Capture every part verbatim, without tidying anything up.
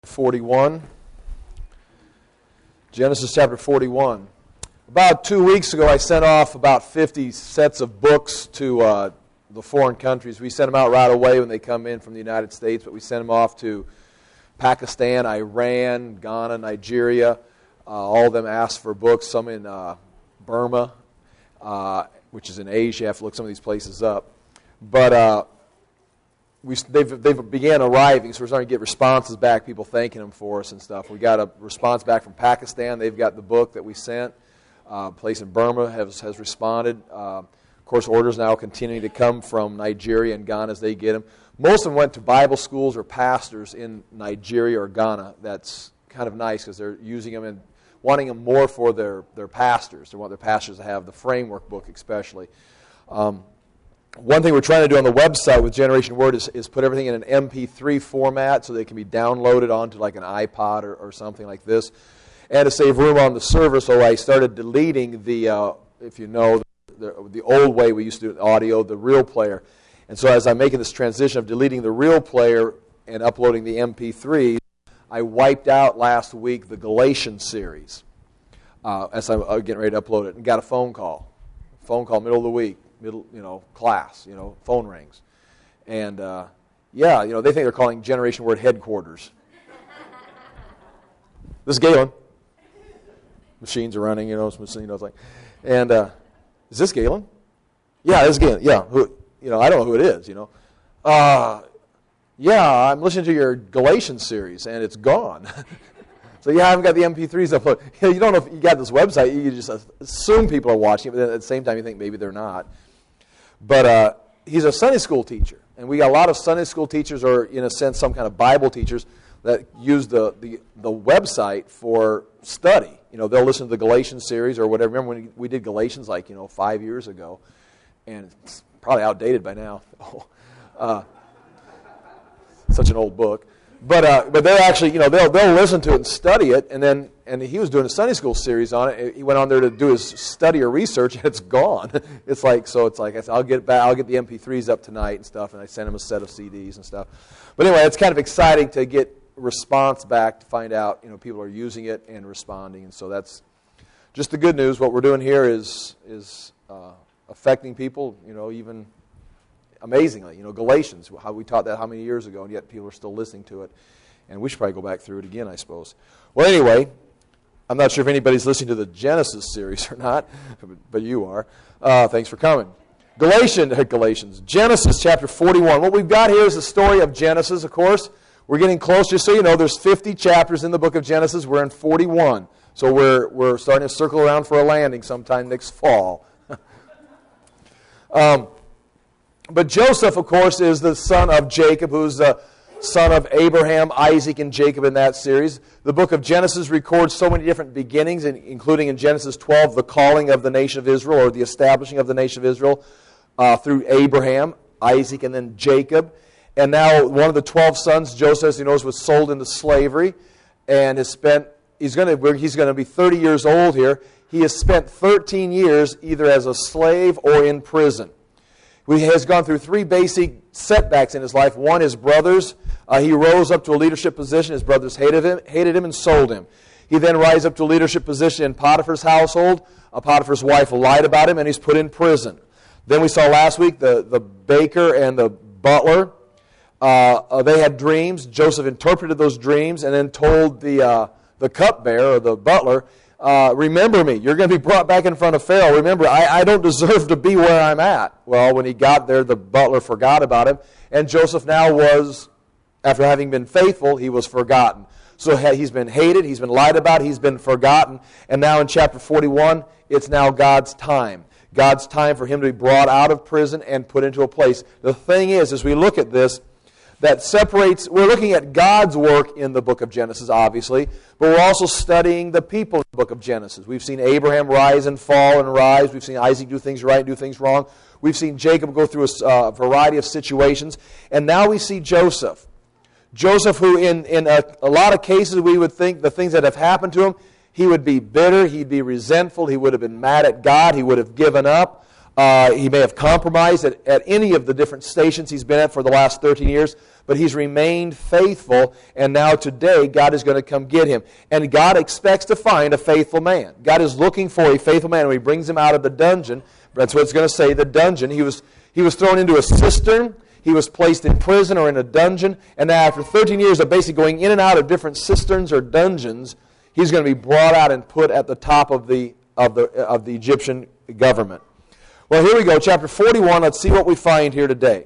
forty-one. Genesis chapter forty-one. About two weeks ago, I sent off about fifty sets of books to uh, the foreign countries. We sent them out right away when they come in from the United States, but we sent them off to Pakistan, Iran, Ghana, Nigeria. Uh, all of them asked for books, some in uh, Burma, uh, which is in Asia. You have to look some of these places up. But uh, we they've, they've began arriving, so we're starting to get responses back, people thanking them for us and stuff. We got a response back from Pakistan. They've got the book that we sent. Uh, a place in Burma has, has responded. Uh, of course, orders now continuing to come from Nigeria and Ghana as they get them. Most of them went to Bible schools or pastors in Nigeria or Ghana. That's kind of nice because they're using them and wanting them more for their, their pastors. They want their pastors to have the framework book especially. Um, One thing we're trying to do on the website with Generation Word is, is put everything in an M P three format so they can be downloaded onto like an iPod or, or something like this. And to save room on the server, so I started deleting the, uh, if you know, the, the old way we used to do audio, the real player. And so as I'm making this transition of deleting the real player and uploading the M P threes, I wiped out last week the Galatians series uh, as I'm getting ready to upload it and got a phone call. Phone call middle of the week. Middle, you know, class, you know, phone rings. And, uh, yeah, you know, they think they're calling Generation Word headquarters. This is Galen. Machines are running, you know, it's, you know, it's like, and, uh, is this Galen? Yeah, this is Galen. Yeah, who, you know, I don't know who it is, you know. Uh, yeah, I'm listening to your Galatians series, and it's gone. So yeah, I haven't got the M P threes uploaded. You know, you don't know if you got this website. You just assume people are watching it, but then at the same time you think maybe they're not. But uh, he's a Sunday school teacher, and we got a lot of Sunday school teachers, or in a sense, some kind of Bible teachers that use the the, the website for study. You know, they'll listen to the Galatians series or whatever. Remember when we did Galatians like you know five years ago, and it's probably outdated by now. uh, such an old book. But uh, but they're actually, you know, they'll they'll listen to it and study it, and then and he was doing a Sunday school series on it. He went on there to do his study or research, and it's gone. It's like so. It's like I said, I'll get back. I'll get the M P threes up tonight and stuff, and I sent him a set of C Ds and stuff. But anyway, it's kind of exciting to get response back to find out, you know, people are using it and responding, and so that's just the good news. What we're doing here is is uh, affecting people, you know, even. Amazingly, you know, Galatians, how we taught that how many years ago, and yet people are still listening to it. And we should probably go back through it again, I suppose. Well, anyway, I'm not sure if anybody's listening to the Genesis series or not, but you are. Uh, thanks for coming. Galatians, Galatians, Genesis chapter forty-one. What we've got here is the story of Genesis, of course. We're getting close, just so you know, there's fifty chapters in the book of Genesis. We're in forty-one. So we're we're starting to circle around for a landing sometime next fall. um But Joseph, of course, is the son of Jacob, who's the son of Abraham, Isaac, and Jacob in that series. The book of Genesis records so many different beginnings, including in Genesis twelve, the calling of the nation of Israel, or the establishing of the nation of Israel uh, through Abraham, Isaac, and then Jacob. And now one of the twelve sons, Joseph, as you know, was sold into slavery and has spent, he's going to, he's going to be thirty years old here. He has spent thirteen years either as a slave or in prison. He has gone through three basic setbacks in his life. One, his brothers. Uh, he rose up to a leadership position. His brothers hated him, hated him and sold him. He then rises up to a leadership position in Potiphar's household. Uh, Potiphar's wife lied about him, and he's put in prison. Then we saw last week the, the baker and the butler. Uh, uh, they had dreams. Joseph interpreted those dreams and then told the, uh, the cupbearer, or the butler, Uh, remember me. You're going to be brought back in front of Pharaoh. Remember, I, I don't deserve to be where I'm at. Well, when he got there, the butler forgot about him. And Joseph now was, after having been faithful, he was forgotten. So he's been hated, he's been lied about, he's been forgotten. And now in chapter forty-one, it's now God's time. God's time for him to be brought out of prison and put into a place. The thing is, as we look at this, that separates, we're looking at God's work in the book of Genesis, obviously, but we're also studying the people in the book of Genesis. We've seen Abraham rise and fall and rise. We've seen Isaac do things right and do things wrong. We've seen Jacob go through a uh, variety of situations. And now we see Joseph. Joseph, who in, in a, a lot of cases we would think the things that have happened to him, he would be bitter, he'd be resentful, he would have been mad at God, he would have given up. Uh, he may have compromised at, at any of the different stations he's been at for the last thirteen years, but he's remained faithful, and now today God is going to come get him. And God expects to find a faithful man. God is looking for a faithful man, and he brings him out of the dungeon. That's what it's going to say, the dungeon. He was, he was thrown into a cistern. He was placed in prison or in a dungeon, and now after thirteen years of basically going in and out of different cisterns or dungeons, he's going to be brought out and put at the top of the of the of the Egyptian government. Well, here we go, chapter forty-one. Let's see what we find here today.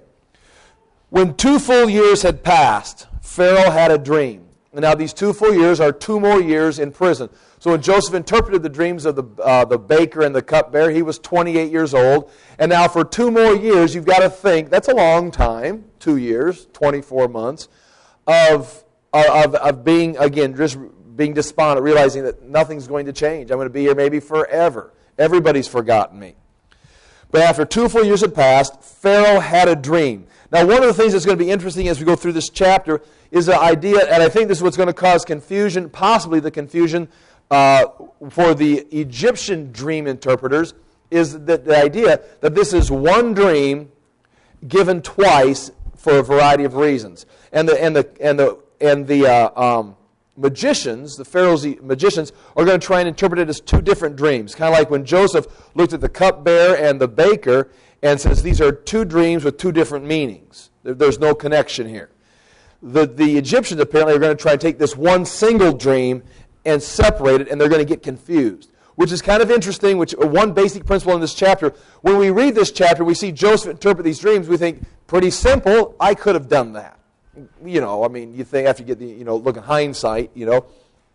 When two full years had passed, Pharaoh had a dream. And now these two full years are two more years in prison. So when Joseph interpreted the dreams of the uh, the baker and the cupbearer, he was twenty-eight years old. And now for two more years, you've got to think, that's a long time, two years, twenty-four months, of, of, of being, again, just being despondent, realizing that nothing's going to change. I'm going to be here maybe forever. Everybody's forgotten me. But after two full years had passed, Pharaoh had a dream. Now, one of the things that's going to be interesting as we go through this chapter is the idea, and I think this is what's going to cause confusion, possibly the confusion uh, for the Egyptian dream interpreters, is that the idea that this is one dream given twice for a variety of reasons. And the and the and the and the uh, um, magicians, the Pharaoh's magicians, are going to try and interpret it as two different dreams. Kind of like when Joseph looked at the cupbearer and the baker and says these are two dreams with two different meanings. There's no connection here. The, the Egyptians apparently are going to try and take this one single dream and separate it, and they're going to get confused, which is kind of interesting, which one basic principle in this chapter. When we read this chapter, we see Joseph interpret these dreams, we think, pretty simple, I could have done that. You know, I mean, you think after you get the, you know, look at hindsight, you know.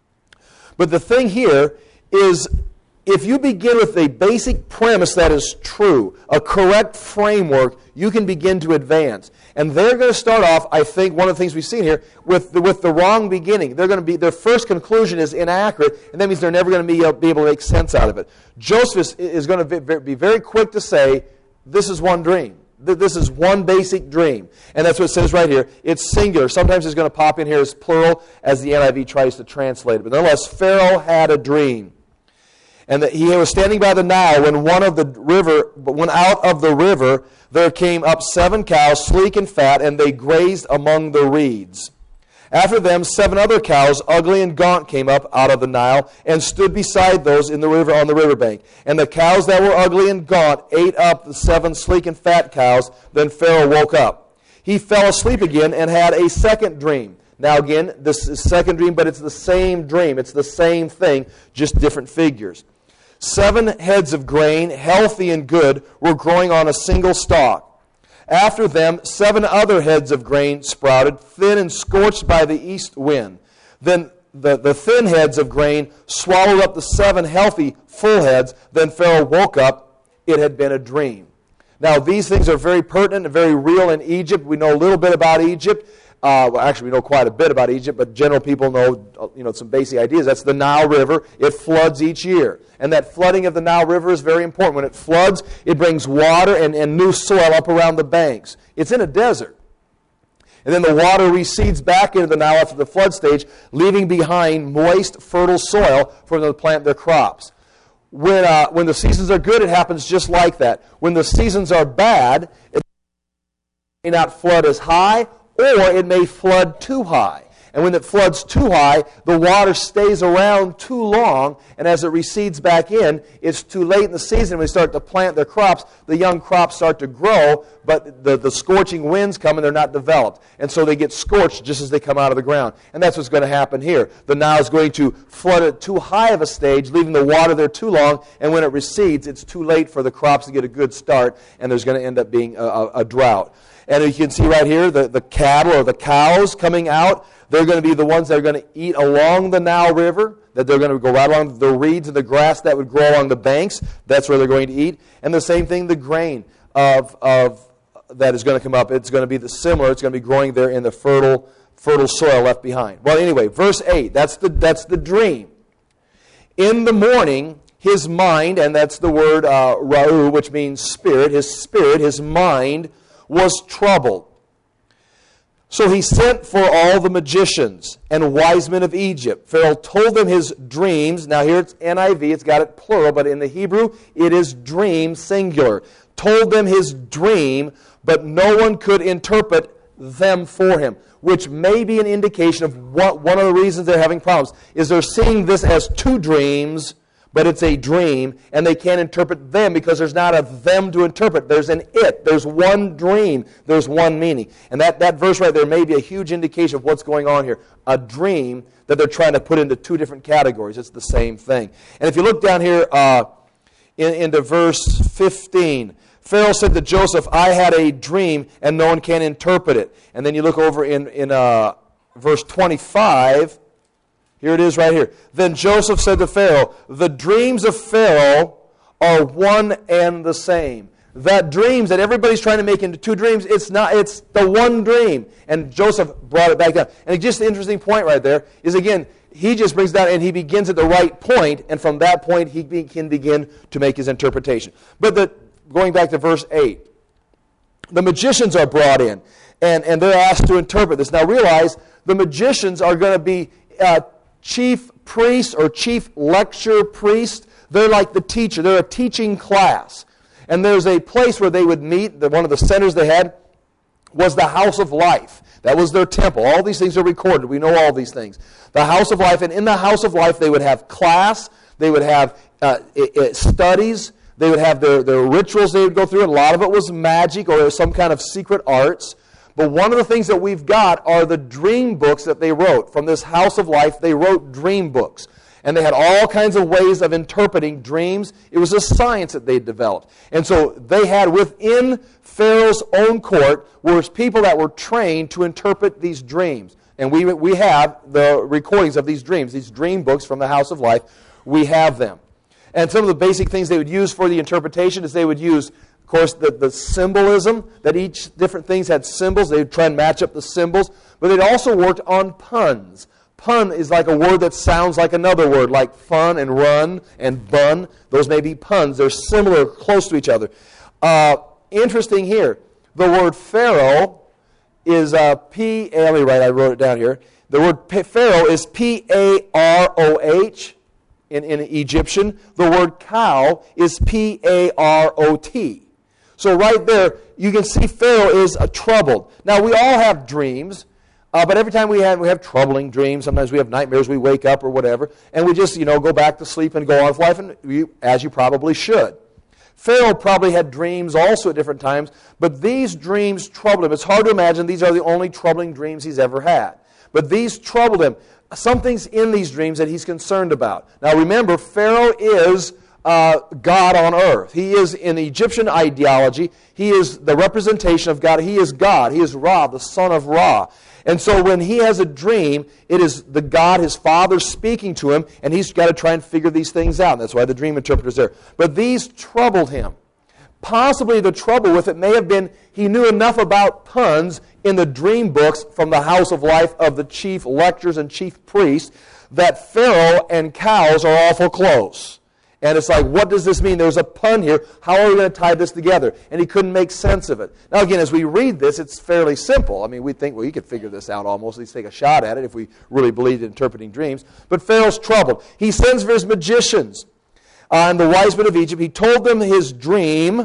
But the thing here is, if you begin with a basic premise that is true, a correct framework, you can begin to advance. And they're going to start off, I think, one of the things we've seen here, with the, with the wrong beginning. They're going to be, their first conclusion is inaccurate, and that means they're never going to be, uh, be able to make sense out of it. Joseph is, is going to be, be very quick to say, this is one dream. This is one basic dream. And that's what it says right here. It's singular. Sometimes it's going to pop in here as plural as the N I V tries to translate it. But nonetheless, Pharaoh had a dream. And that he was standing by the Nile when one of the river, when out of the river there came up seven cows, sleek and fat, and they grazed among the reeds. After them, seven other cows, ugly and gaunt, came up out of the Nile and stood beside those in the river on the riverbank. And the cows that were ugly and gaunt ate up the seven sleek and fat cows. Then Pharaoh woke up. He fell asleep again and had a second dream. Now again, this is second dream, but it's the same dream. It's the same thing, just different figures. Seven heads of grain, healthy and good, were growing on a single stalk. After them, seven other heads of grain sprouted, thin and scorched by the east wind. Then the, the thin heads of grain swallowed up the seven healthy, full heads. Then Pharaoh woke up. It had been a dream. Now, these things are very pertinent and very real in Egypt. We know a little bit about Egypt. Uh, well, actually, we know quite a bit about Egypt, but general people know, you know, some basic ideas. That's the Nile River. It floods each year. And that flooding of the Nile River is very important. When it floods, it brings water and, and new soil up around the banks. It's in a desert. And then the water recedes back into the Nile after the flood stage, leaving behind moist, fertile soil for them to plant their crops. When, uh, when the seasons are good, it happens just like that. When the seasons are bad, it may not flood as high, or it may flood too high. And when it floods too high, the water stays around too long, and as it recedes back in, it's too late in the season when they start to plant their crops. The young crops start to grow, but the, the scorching winds come and they're not developed. And so they get scorched just as they come out of the ground. And that's what's going to happen here. The Nile is going to flood at too high of a stage, leaving the water there too long, and when it recedes, it's too late for the crops to get a good start, and there's going to end up being a, a, a drought. And you can see right here, the, the cattle or the cows coming out, they're going to be the ones that are going to eat along the Nile River, that they're going to go right along the reeds and the grass that would grow along the banks. That's where they're going to eat. And the same thing, the grain of, of that is going to come up. It's going to be the similar. It's going to be growing there in the fertile fertile soil left behind. Well, anyway, verse eight, that's the, that's the dream. In the morning, his mind, and that's the word uh, ra'u, which means spirit, his spirit, his mind was troubled. So he sent for all the magicians and wise men of Egypt. Pharaoh told them his dreams. Now here it's N I V, it's got it plural, but in the Hebrew it is dream singular. Told them his dream, but no one could interpret them for him, which may be an indication of what one of the reasons they're having problems is they're seeing this as two dreams, but it's a dream, and they can't interpret them because there's not a them to interpret. There's an it. There's one dream. There's one meaning. And that, that verse right there may be a huge indication of what's going on here. A dream that they're trying to put into two different categories. It's the same thing. And if you look down here uh, in, into verse fifteen, Pharaoh said to Joseph, I had a dream, and no one can interpret it. And then you look over in, in uh, verse twenty-five. Here it is right here. Then Joseph said to Pharaoh, the dreams of Pharaoh are one and the same. That dreams that everybody's trying to make into two dreams, it's not. It's the one dream. And Joseph brought it back down. And just the interesting point right there is, again, he just brings down and he begins at the right point, and from that point he be, can begin to make his interpretation. But the, going back to verse eight, the magicians are brought in, and, and they're asked to interpret this. Now realize the magicians are going to be uh, chief priest or chief lecture priest. They're like the teacher. They're a teaching class. And there's a place where they would meet. One of the centers they had was the House of Life. That was their temple. All these things are recorded. We know all these things. The House of Life. And in the House of Life, they would have class. They would have uh, it, it, studies. They would have their, their rituals they would go through. A lot of it was magic or some kind of secret arts. But one of the things that we've got are the dream books that they wrote. From this House of Life, they wrote dream books. And they had all kinds of ways of interpreting dreams. It was a science that they developed. And so they had within Pharaoh's own court was people that were trained to interpret these dreams. And we, we have the recordings of these dreams, these dream books from the House of Life. We have them. And some of the basic things they would use for the interpretation is they would use, of course, the, the symbolism, that each different things had symbols. They would try and match up the symbols. But they'd also worked on puns. Pun is like a word that sounds like another word, like fun and run and bun. Those may be puns. They're similar, close to each other. Uh, interesting here, the word Pharaoh is uh, P, let me write, I wrote it down here. The word Pharaoh is P A R O H in, in Egyptian. The word cow is P A R O T. So right there, you can see Pharaoh is uh, troubled. Now, we all have dreams. Uh, but every time we have we have troubling dreams, sometimes we have nightmares, we wake up or whatever, and we just, you know, go back to sleep and go on with life, and we, as you probably should. Pharaoh probably had dreams also at different times, but these dreams troubled him. It's hard to imagine these are the only troubling dreams he's ever had. But these troubled him. Something's in these dreams that he's concerned about. Now remember, Pharaoh is uh, God on earth. He is, in Egyptian ideology, he is the representation of God. He is God. He is Ra, the son of Ra. And so when he has a dream, it is the God, his father, speaking to him, and he's got to try and figure these things out. And that's why the dream interpreter's there. But these troubled him. Possibly the trouble with it may have been he knew enough about puns in the dream books from the House of Life of the chief lectors and chief priests that Pharaoh and cows are awful close. And it's like, what does this mean? There's a pun here. How are we going to tie this together? And he couldn't make sense of it. Now, again, as we read this, it's fairly simple. I mean, we think, well, you could figure this out almost. At least take a shot at it if we really believed in interpreting dreams. But Pharaoh's troubled. He sends for his magicians uh, and the wise men of Egypt. He told them his dream,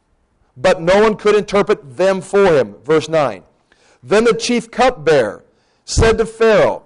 but no one could interpret them for him. Verse nine. Then the chief cupbearer said to Pharaoh,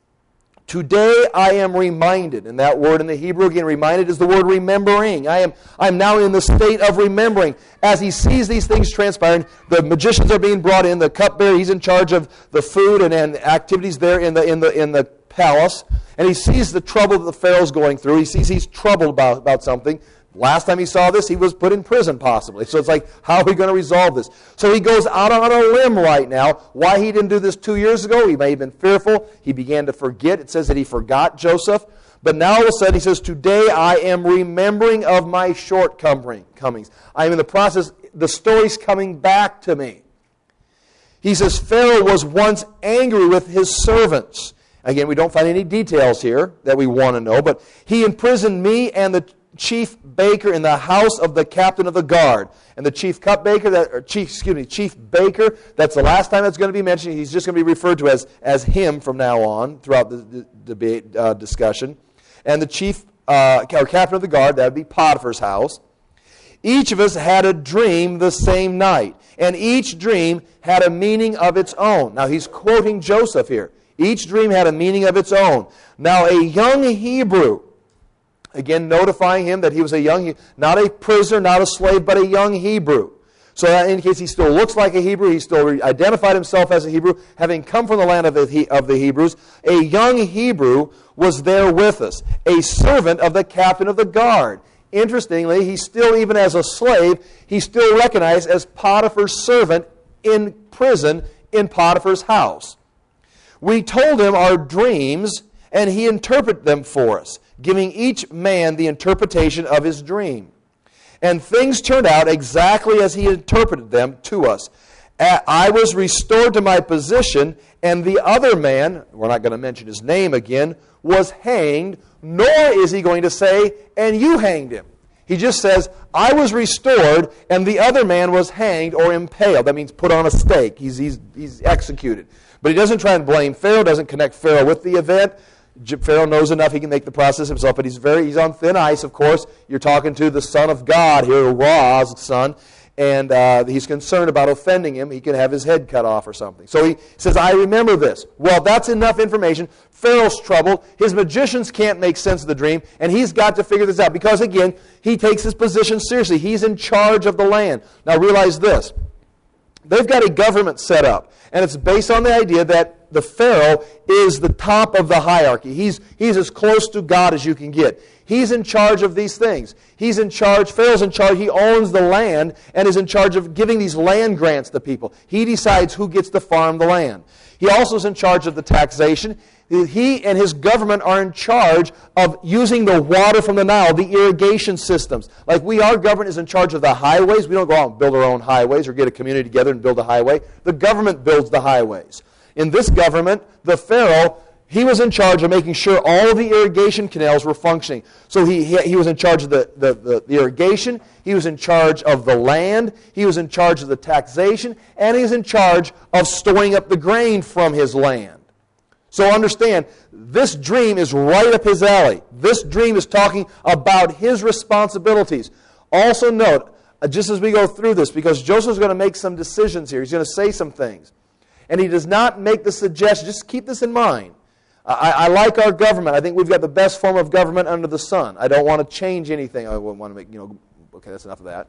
today I am reminded, and that word in the Hebrew, again, reminded is the word remembering. I am I am now in the state of remembering. As he sees these things transpiring, the magicians are being brought in, the cupbearer, he's in charge of the food and, and activities there in the in the in the palace, and he sees the trouble that the Pharaoh's going through. He sees he's troubled about, about something. Last time he saw this, he was put in prison possibly. So it's like, how are we going to resolve this? So he goes out on a limb right now. Why he didn't do this two years ago, he may have been fearful. He began to forget. It says that he forgot Joseph. But now all of a sudden he says, today I am remembering of my shortcomings. I am in the process, the story's coming back to me. He says, Pharaoh was once angry with his servants. Again, we don't find any details here that we want to know, but he imprisoned me and the chief baker in the house of the captain of the guard. And the chief cupbaker, that, or chief, excuse me, chief baker, that's the last time that's going to be mentioned. He's just going to be referred to as, as him from now on throughout the, the debate uh, discussion. And the chief uh, or captain of the guard, that would be Potiphar's house. Each of us had a dream the same night, and each dream had a meaning of its own. Now he's quoting Joseph here. Each dream had a meaning of its own. Now a young Hebrew, again, notifying him that he was a young, not a prisoner, not a slave, but a young Hebrew. So that indicates he still looks like a Hebrew. He still identified himself as a Hebrew, having come from the land of the, of the Hebrews. A young Hebrew was there with us, a servant of the captain of the guard. Interestingly, he still, even as a slave, he's still recognized as Potiphar's servant in prison in Potiphar's house. We told him our dreams, and he interpreted them for us, giving each man the interpretation of his dream. And things turned out exactly as he interpreted them to us. I was restored to my position, and the other man, we're not going to mention his name again, was hanged, nor is he going to say, and you hanged him. He just says, I was restored, and the other man was hanged or impaled. That means put on a stake. He's, he's, he's executed. But he doesn't try and blame Pharaoh, doesn't connect Pharaoh with the event. Pharaoh knows enough, he can make the process himself, but he's very he's on thin ice, of course. You're talking to the Son of God here, Ra's son, and uh, he's concerned about offending him. He could have his head cut off or something. So he says, I remember this. Well, that's enough information. Pharaoh's troubled. His magicians can't make sense of the dream, and he's got to figure this out because, again, he takes his position seriously. He's in charge of the land. Now, realize this. They've got a government set up, and it's based on the idea that the Pharaoh is the top of the hierarchy. He's, he's as close to God as you can get. He's in charge of these things. He's in charge, Pharaoh's in charge, he owns the land and is in charge of giving these land grants to people. He decides who gets to farm the land. He also is in charge of the taxation. He and his government are in charge of using the water from the Nile, the irrigation systems. Like we, our government is in charge of the highways. We don't go out and build our own highways or get a community together and build a highway. The government builds the highways. In this government, the Pharaoh, he was in charge of making sure all the irrigation canals were functioning. So he, he, he was in charge of the, the, the, the irrigation, he was in charge of the land, he was in charge of the taxation, and he was in charge of storing up the grain from his land. So understand, this dream is right up his alley. This dream is talking about his responsibilities. Also note, just as we go through this, because Joseph's going to make some decisions here, he's going to say some things. And he does not make the suggestion, just keep this in mind. I, I like our government. I think we've got the best form of government under the sun. I don't want to change anything. I want to make, you know, okay, that's enough of that.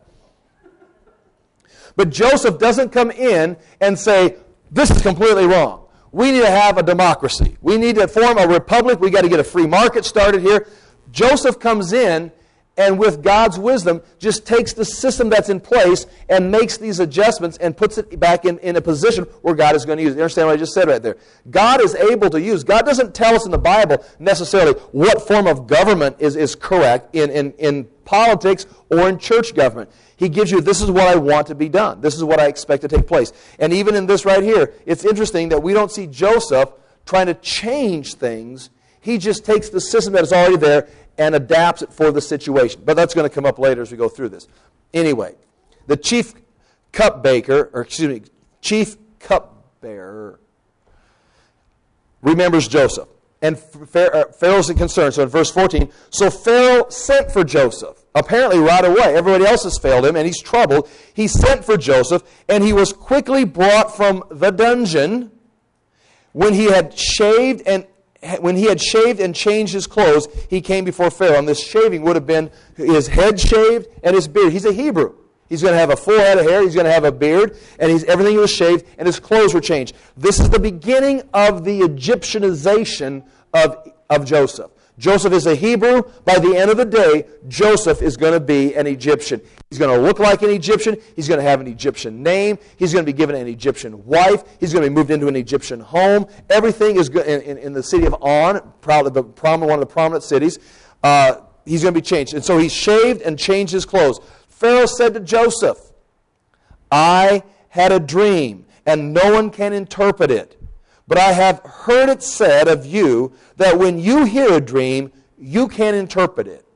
But Joseph doesn't come in and say, this is completely wrong. We need to have a democracy. We need to form a republic. We've got to get a free market started here. Joseph comes in and with God's wisdom just takes the system that's in place and makes these adjustments and puts it back in, in a position where God is going to use it. You understand what I just said right there? God is able to use. God doesn't tell us in the Bible necessarily what form of government is, is correct in, in, in politics or in church government. He gives you, this is what I want to be done. This is what I expect to take place. And even in this right here, it's interesting that we don't see Joseph trying to change things. He just takes the system that is already there and adapts it for the situation. But that's going to come up later as we go through this. Anyway, the chief cupbaker, or excuse me, chief cupbearer remembers Joseph. And Pharaoh's concerned. So in verse fourteen, so Pharaoh sent for Joseph. Apparently right away. Everybody else has failed him, and he's troubled. He sent for Joseph, and he was quickly brought from the dungeon. When he had shaved and When he had shaved and changed his clothes, he came before Pharaoh. And this shaving would have been his head shaved and his beard. He's a Hebrew. He's going to have a full head of hair. He's going to have a beard. And he's, everything was shaved, and his clothes were changed. This is the beginning of the Egyptianization of, of Joseph. Joseph is a Hebrew. By the end of the day, Joseph is going to be an Egyptian. He's going to look like an Egyptian. He's going to have an Egyptian name. He's going to be given an Egyptian wife. He's going to be moved into an Egyptian home. Everything is good in, in, in the city of On, probably the prominent, one of the prominent cities. Uh, he's going to be changed. And so he shaved and changed his clothes. Pharaoh said to Joseph, I had a dream, and no one can interpret it. But I have heard it said of you that when you hear a dream, you can interpret it.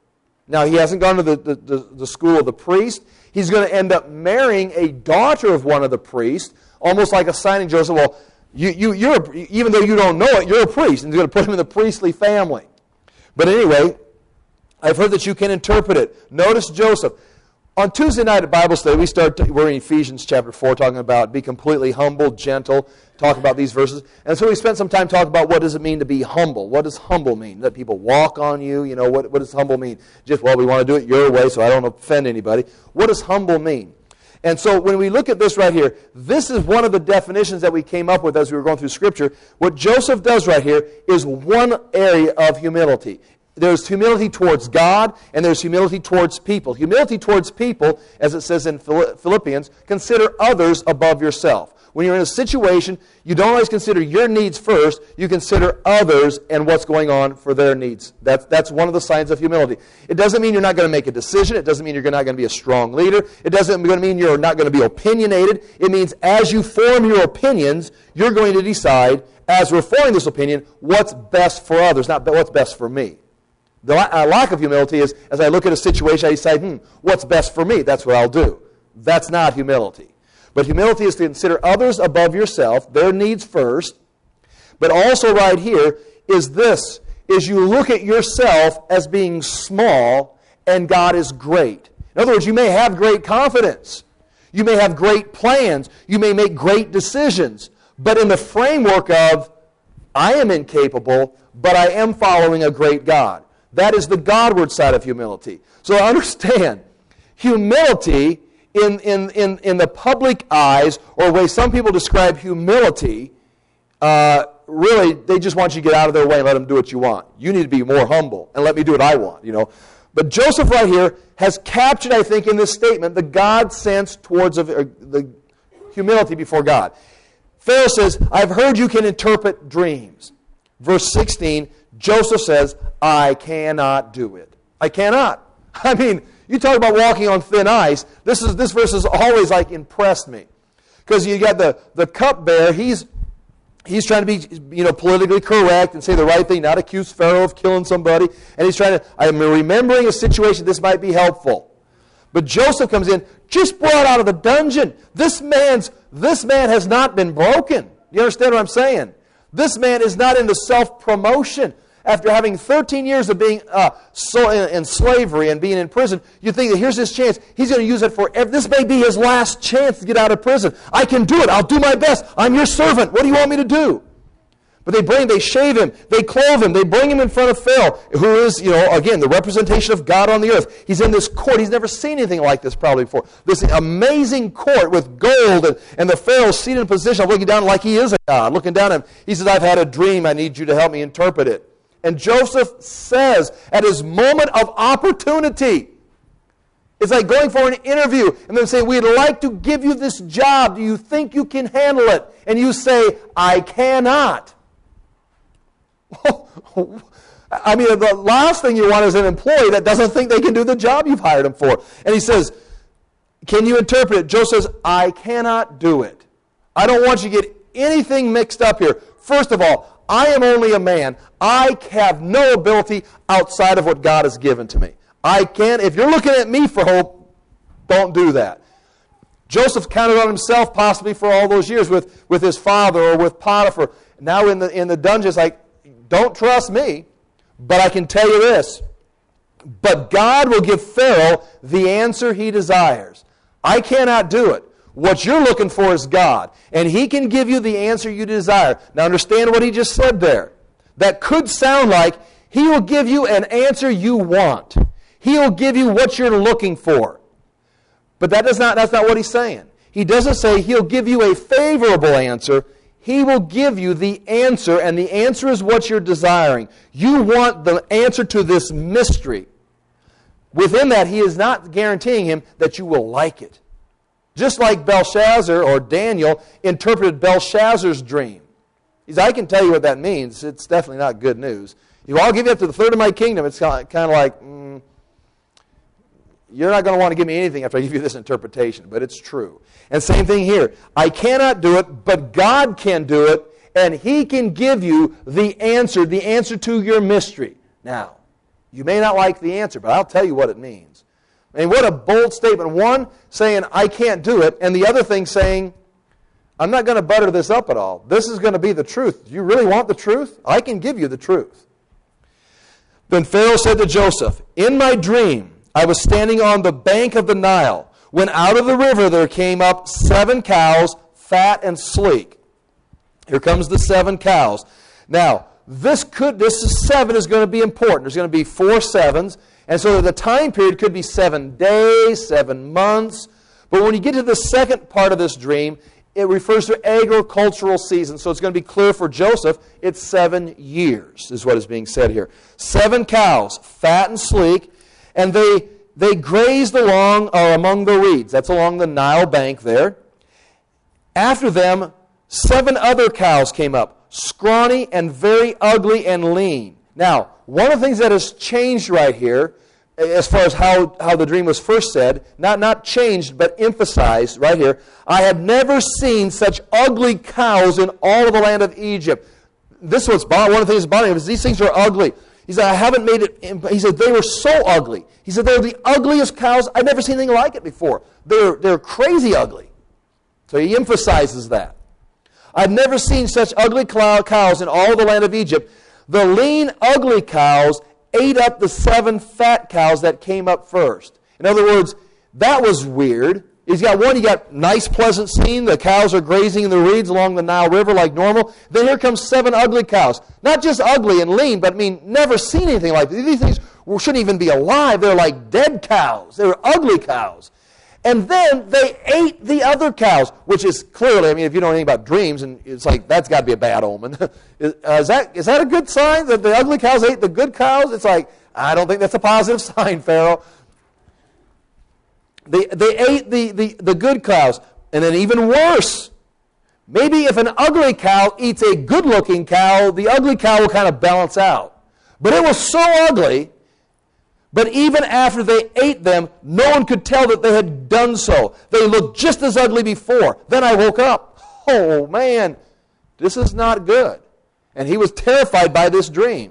Now, he hasn't gone to the, the, the, the school of the priest. He's going to end up marrying a daughter of one of the priests, almost like assigning Joseph, well, you, you, you're a, even though you don't know it, you're a priest. And he's going to put him in the priestly family. But anyway, I've heard that you can interpret it. Notice Joseph. On Tuesday night at Bible study, we start. We're in Ephesians chapter four, talking about be completely humble, gentle, talk about these verses. And so we spent some time talking about what does it mean to be humble. What does humble mean? That people walk on you? You know, what, what does humble mean? Just, well, we want to do it your way so I don't offend anybody. What does humble mean? And so when we look at this right here, this is one of the definitions that we came up with as we were going through Scripture. What Joseph does right here is one area of humility. There's humility towards God, and there's humility towards people. Humility towards people, as it says in Philippians, consider others above yourself. When you're in a situation, you don't always consider your needs first. You consider others and what's going on for their needs. That's, that's one of the signs of humility. It doesn't mean you're not going to make a decision. It doesn't mean you're not going to be a strong leader. It doesn't mean you're not going to be opinionated. It means as you form your opinions, you're going to decide, as we're forming this opinion, what's best for others, not what's best for me. The lack of humility is, as I look at a situation, I decide, hmm, what's best for me? That's what I'll do. That's not humility. But humility is to consider others above yourself, their needs first. But also right here is this, is you look at yourself as being small and God is great. In other words, you may have great confidence. You may have great plans. You may make great decisions. But in the framework of, I am incapable, but I am following a great God. That is the Godward side of humility. So understand, humility in, in, in, in the public eyes, or the way some people describe humility, uh, really, they just want you to get out of their way and let them do what you want. You need to be more humble and let me do what I want, you know. But Joseph right here has captured, I think, in this statement, the God sense towards a, uh, the humility before God. Pharaoh says, I've heard you can interpret dreams. Verse sixteen, Joseph says, I cannot do it. I cannot. I mean, you talk about walking on thin ice. This is this verse has always like impressed me. Because you got the, the cupbearer, he's he's trying to be, you know, politically correct and say the right thing, not accuse Pharaoh of killing somebody. And he's trying to, I'm remembering a situation, this might be helpful. But Joseph comes in, just brought out of the dungeon. This man's this man has not been broken. You understand what I'm saying? This man is not into self-promotion. After having thirteen years of being uh, so in, in slavery and being in prison, you think that here's his chance. He's going to use it for, this may be his last chance to get out of prison. I can do it. I'll do my best. I'm your servant. What do you want me to do? But they bring, they shave him, they clothe him, they bring him in front of Pharaoh, who is, you know, again, the representation of God on the earth. He's in this court. He's never seen anything like this probably before. This amazing court with gold, and, and the Pharaoh's seated in a position of looking down like he is a God, looking down at him. He says, I've had a dream. I need you to help me interpret it. And Joseph says, at his moment of opportunity, it's like going for an interview and then saying, we'd like to give you this job. Do you think you can handle it? And you say, I cannot. I mean, the last thing you want is an employee that doesn't think they can do the job you've hired them for. And he says, can you interpret it? Joseph says, I cannot do it. I don't want you to get anything mixed up here. First of all, I am only a man. I have no ability outside of what God has given to me. I can't, if you're looking at me for hope, don't do that. Joseph counted on himself possibly for all those years with, with his father or with Potiphar. Now in the in the dungeon, it's like, don't trust me, but I can tell you this. But God will give Pharaoh the answer he desires. I cannot do it. What you're looking for is God, and He can give you the answer you desire. Now understand what he just said there. That could sound like He will give you an answer you want. He will give you what you're looking for. But that does not, that's not what He's saying. He doesn't say He'll give you a favorable answer. He will give you the answer, and the answer is what you're desiring. You want the answer to this mystery. Within that, He is not guaranteeing him that you will like it. Just like Belshazzar or Daniel interpreted Belshazzar's dream. He said, I can tell you what that means. It's definitely not good news. If I'll give you up to the third of my kingdom, it's kind of like, mm, you're not going to want to give me anything after I give you this interpretation, but it's true. And same thing here. I cannot do it, but God can do it, and He can give you the answer, the answer to your mystery. Now, You may not like the answer, but I'll tell you what it means. I mean, what a bold statement. One saying, I can't do it, and the other thing saying, I'm not going to butter this up at all. This is going to be the truth. Do you really want the truth? I can give you the truth. Then Pharaoh said to Joseph, in my dream, I was standing on the bank of the Nile, when out of the river there came up seven cows, fat and sleek. Here comes the seven cows. Now, this could this is seven is going to be important. There's going to be four sevens, and so the time period could be seven days, seven months. But when you get to the second part of this dream, it refers to agricultural season. So it's going to be clear for Joseph, it's seven years, is what is being said here. Seven cows, fat and sleek, and they they grazed along or among the reeds. That's along the Nile bank there. After them, seven other cows came up, scrawny and very ugly and lean. Now, one of the things that has changed right here, as far as how, how the dream was first said, not, not changed, but emphasized right here, I have never seen such ugly cows in all of the land of Egypt. This was one of the things about him is these things are ugly. He said, I haven't made it, he said, they were so ugly. He said, they're the ugliest cows. I've never seen anything like it before. They're, they're crazy ugly. So he emphasizes that. I've never seen such ugly cows in all the land of Egypt. The lean, ugly cows ate up the seven fat cows that came up first. In other words, that was weird. He's got one, you got nice, pleasant scene. The cows are grazing in the reeds along the Nile River like normal. Then here comes seven ugly cows. Not just ugly and lean, but I mean, never seen anything like this. These things shouldn't even be alive. They're like dead cows. They're ugly cows. And then they ate the other cows, which is clearly, I mean, if you know anything about dreams, and it's like, that's got to be a bad omen. is, uh, is, that, is that a good sign that the ugly cows ate the good cows? It's like, I don't think that's a positive sign, Pharaoh. They, they ate the, the, the good cows. And then even worse, maybe if an ugly cow eats a good-looking cow, the ugly cow will kind of balance out. But it was so ugly, but even after they ate them, no one could tell that they had done so. They looked just as ugly before. Then I woke up. Oh, man, this is not good. And he was terrified by this dream.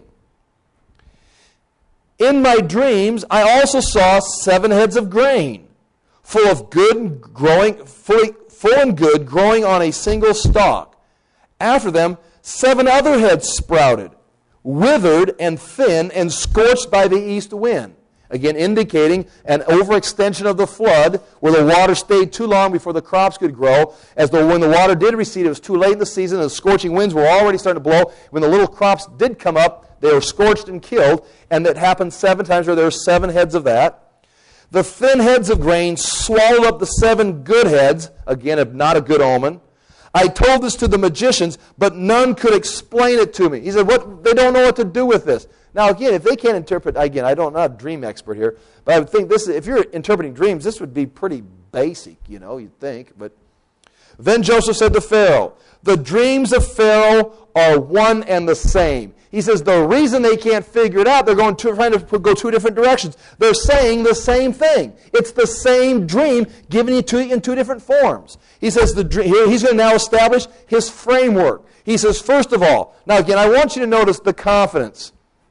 In my dreams, I also saw seven heads of grain, full of good growing, fully, full and good, growing on a single stalk. After them, seven other heads sprouted, withered and thin and scorched by the east wind. Again, indicating an overextension of the flood where the water stayed too long before the crops could grow. As though when the water did recede, it was too late in the season, and the scorching winds were already starting to blow. When the little crops did come up, they were scorched and killed, and that happened seven times where there were seven heads of that. The thin heads of grain swallowed up the seven good heads, again, not a good omen. I told this to the magicians, but none could explain it to me. He said, "What? They don't know what to do with this." Now, again, if they can't interpret, again, I don't, I'm not a dream expert here, but I would think this, if you're interpreting dreams, this would be pretty basic, you know, you'd think. But then Joseph said to Pharaoh, the dreams of Pharaoh are one and the same. He says the reason they can't figure it out, they're going to, trying to go two different directions. They're saying the same thing. It's the same dream given you two, in two different forms. He says the dream, here he's going to now establish his framework. He says, first of all, now again, I want you to notice the confidence.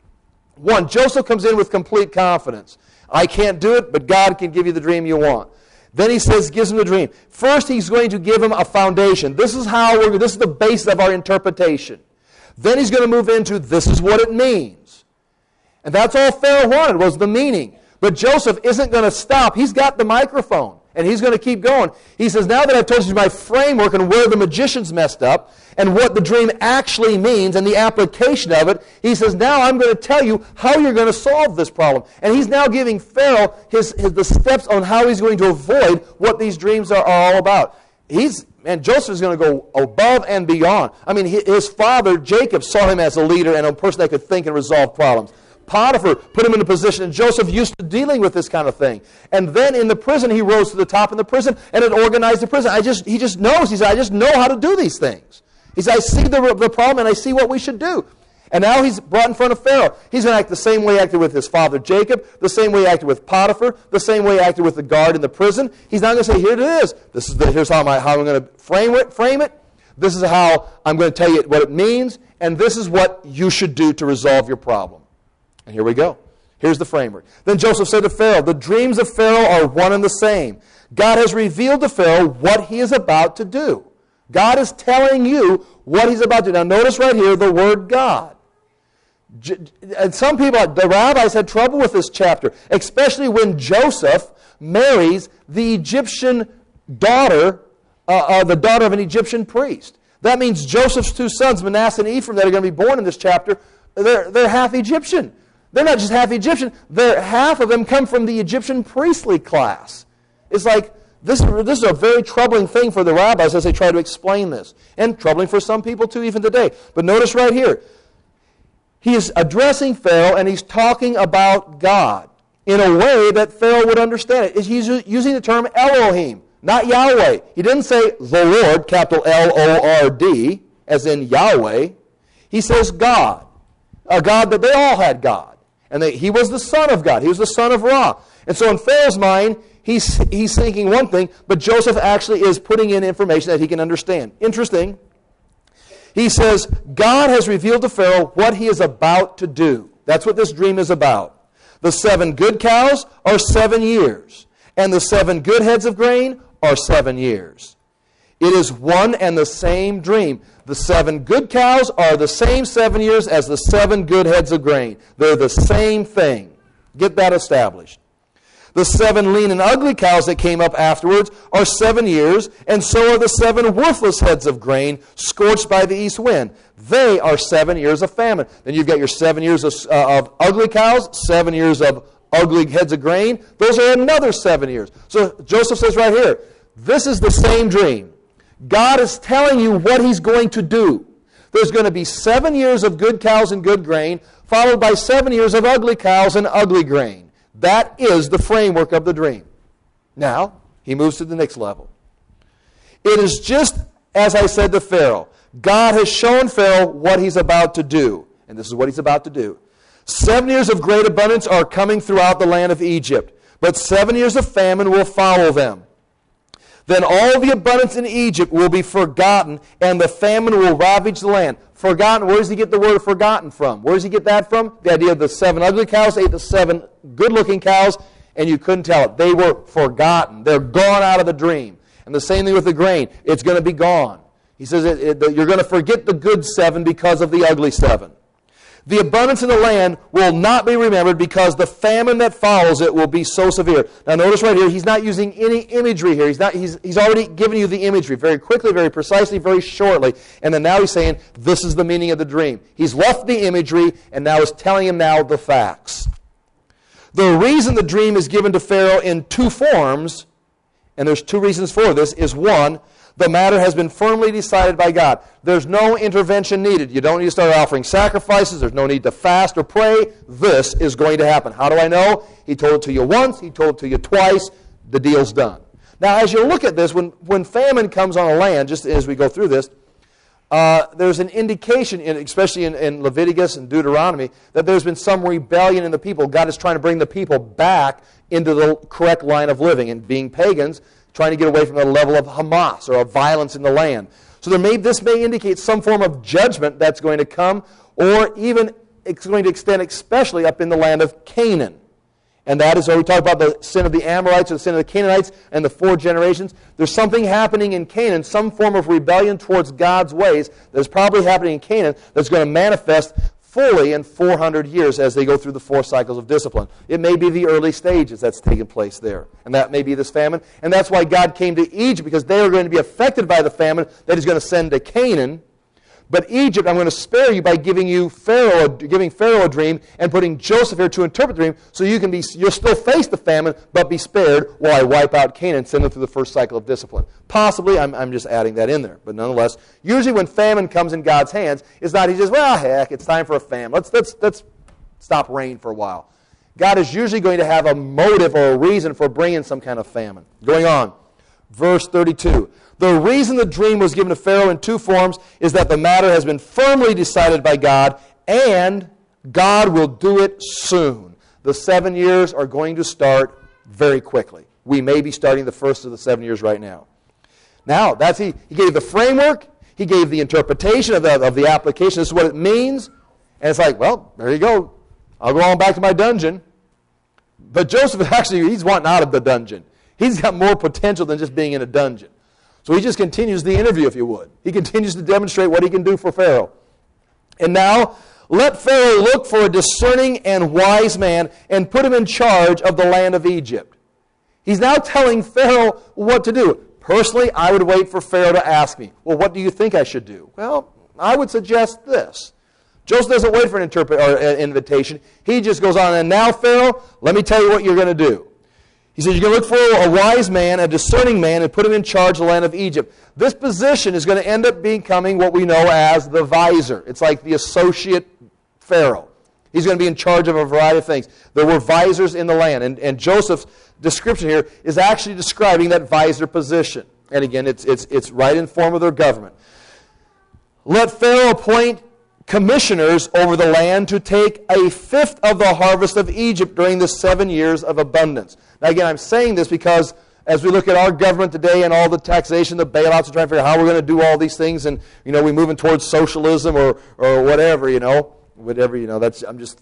One, Joseph comes in with complete confidence. I can't do it, but God can give you the dream you want. Then he says, gives him the dream. First, he's going to give him a foundation. This is how we're, this is the base of our interpretation. Then he's going to move into, this is what it means. And that's all Pharaoh wanted, was the meaning. But Joseph isn't going to stop. He's got the microphone, and he's going to keep going. He says, now that I've told you my framework and where the magicians messed up, and what the dream actually means, and the application of it, he says, now I'm going to tell you how you're going to solve this problem. And he's now giving Pharaoh his, his the steps on how he's going to avoid what these dreams are, are all about. He's And Joseph is going to go above and beyond. I mean, his father, Jacob, saw him as a leader and a person that could think and resolve problems. Potiphar put him in a position, and Joseph used to dealing with this kind of thing. And then in the prison, he rose to the top in the prison and had organized the prison. I just, he just knows. He said, I just know how to do these things. He said, I see the, the problem, and I see what we should do. And now he's brought in front of Pharaoh. He's going to act the same way he acted with his father Jacob, the same way he acted with Potiphar, the same way he acted with the guard in the prison. He's not going to say, here it is. This is the, here's how, my, how I'm going to frame it, frame it. This is how I'm going to tell you what it means, and this is what you should do to resolve your problem. And here we go. Here's the framework. Then Joseph said to Pharaoh, the dreams of Pharaoh are one and the same. God has revealed to Pharaoh what he is about to do. God is telling you what he's about to do. Now notice right here the word God. And some people, the rabbis had trouble with this chapter, especially when Joseph marries the Egyptian daughter, uh, uh, the daughter of an Egyptian priest. That means Joseph's two sons, Manasseh and Ephraim, that are going to be born in this chapter, they're, they're half Egyptian. They're not just half Egyptian, they're, half of them come from the Egyptian priestly class. It's like, this, this is a very troubling thing for the rabbis as they try to explain this. And troubling for some people too, even today. But notice right here, he is addressing Pharaoh and he's talking about God in a way that Pharaoh would understand it. He's using the term Elohim, not Yahweh. He didn't say the Lord, capital L O R D, as in Yahweh. He says God, a God that they all had God. And they, he was the son of God. He was the son of Ra. And so in Pharaoh's mind, he's, he's thinking one thing, but Joseph actually is putting in information that he can understand. Interesting. He says, God has revealed to Pharaoh what he is about to do. That's what this dream is about. The seven good cows are seven years, and the seven good heads of grain are seven years. It is one and the same dream. The seven good cows are the same seven years as the seven good heads of grain. They're the same thing. Get that established. The seven lean and ugly cows that came up afterwards are seven years, and so are the seven worthless heads of grain scorched by the east wind. They are seven years of famine. Then you've got your seven years of, uh, of ugly cows, seven years of ugly heads of grain. Those are another seven years. So Joseph says right here, this is the same dream. God is telling you what he's going to do. There's going to be seven years of good cows and good grain, followed by seven years of ugly cows and ugly grain. That is the framework of the dream. Now, he moves to the next level. It is just as I said to Pharaoh. God has shown Pharaoh what he's about to do. And this is what he's about to do. Seven years of great abundance are coming throughout the land of Egypt, but seven years of famine will follow them. Then all the abundance in Egypt will be forgotten, and the famine will ravage the land. Forgotten, where does he get the word forgotten from? Where does he get that from? The idea of the seven ugly cows ate the seven good-looking cows, and you couldn't tell it. They were forgotten. They're gone out of the dream. And the same thing with the grain. It's going to be gone. He says it, it, you're going to forget the good seven because of the ugly seven. The abundance in the land will not be remembered because the famine that follows it will be so severe. Now notice right here, he's not using any imagery here. He's, not, he's, he's already given you the imagery very quickly, very precisely, very shortly. And then now he's saying, this is the meaning of the dream. He's left the imagery and now is telling him now the facts. The reason the dream is given to Pharaoh in two forms, and there's two reasons for this, is one, the matter has been firmly decided by God. There's no intervention needed. You don't need to start offering sacrifices. There's no need to fast or pray. This is going to happen. How do I know? He told it to you once. He told it to you twice. The deal's done. Now, as you look at this, when, when famine comes on a land, just as we go through this, uh, there's an indication, in, especially in, in Leviticus and Deuteronomy, that there's been some rebellion in the people. God is trying to bring the people back into the correct line of living. And being pagans, trying to get away from the level of Hamas or of violence in the land. So there may, this may indicate some form of judgment that's going to come, or even it's going to extend especially up in the land of Canaan. And that is where we talk about the sin of the Amorites or the sin of the Canaanites and the four generations. There's something happening in Canaan, some form of rebellion towards God's ways that's probably happening in Canaan that's going to manifest fully in four hundred years as they go through the four cycles of discipline. It may be the early stages that's taking place there. And that may be this famine. And that's why God came to Egypt, because they are going to be affected by the famine that he's going to send to Canaan. But Egypt, I'm going to spare you by giving you Pharaoh, giving Pharaoh a dream and putting Joseph here to interpret the dream, so you can be, you'll still face the famine, but be spared while I wipe out Canaan and send them through the first cycle of discipline. Possibly, I'm, I'm just adding that in there. But nonetheless, usually when famine comes in God's hands, it's not he says, well, heck, it's time for a famine. Let's, let's, let's stop rain for a while. God is usually going to have a motive or a reason for bringing some kind of famine. Going on, verse thirty-two. The reason the dream was given to Pharaoh in two forms is that the matter has been firmly decided by God, and God will do it soon. The seven years are going to start very quickly. We may be starting the first of the seven years right now. Now, that's he, he gave the framework. He gave the interpretation of the, of the application. This is what it means. And it's like, well, there you go. I'll go on back to my dungeon. But Joseph actually, he's wanting out of the dungeon. He's got more potential than just being in a dungeon. So he just continues the interview, if you would. He continues to demonstrate what he can do for Pharaoh. And now, let Pharaoh look for a discerning and wise man and put him in charge of the land of Egypt. He's now telling Pharaoh what to do. Personally, I would wait for Pharaoh to ask me, well, what do you think I should do? Well, I would suggest this. Joseph doesn't wait for an interpret or an invitation. He just goes on, and now, Pharaoh, let me tell you what you're going to do. He says, you're going to look for a wise man, a discerning man, and put him in charge of the land of Egypt. This position is going to end up becoming what we know as the vizier. It's like the associate Pharaoh. He's going to be in charge of a variety of things. There were viziers in the land, and, and Joseph's description here is actually describing that vizier position. And again, it's, it's, it's right in form of their government. Let Pharaoh appoint commissioners over the land to take a fifth of the harvest of Egypt during the seven years of abundance. Now again, I'm saying this because as we look at our government today and all the taxation, the bailouts, and trying to figure out how we're going to do all these things, and you know, we're moving towards socialism or or whatever, you know, whatever, you know, that's I'm just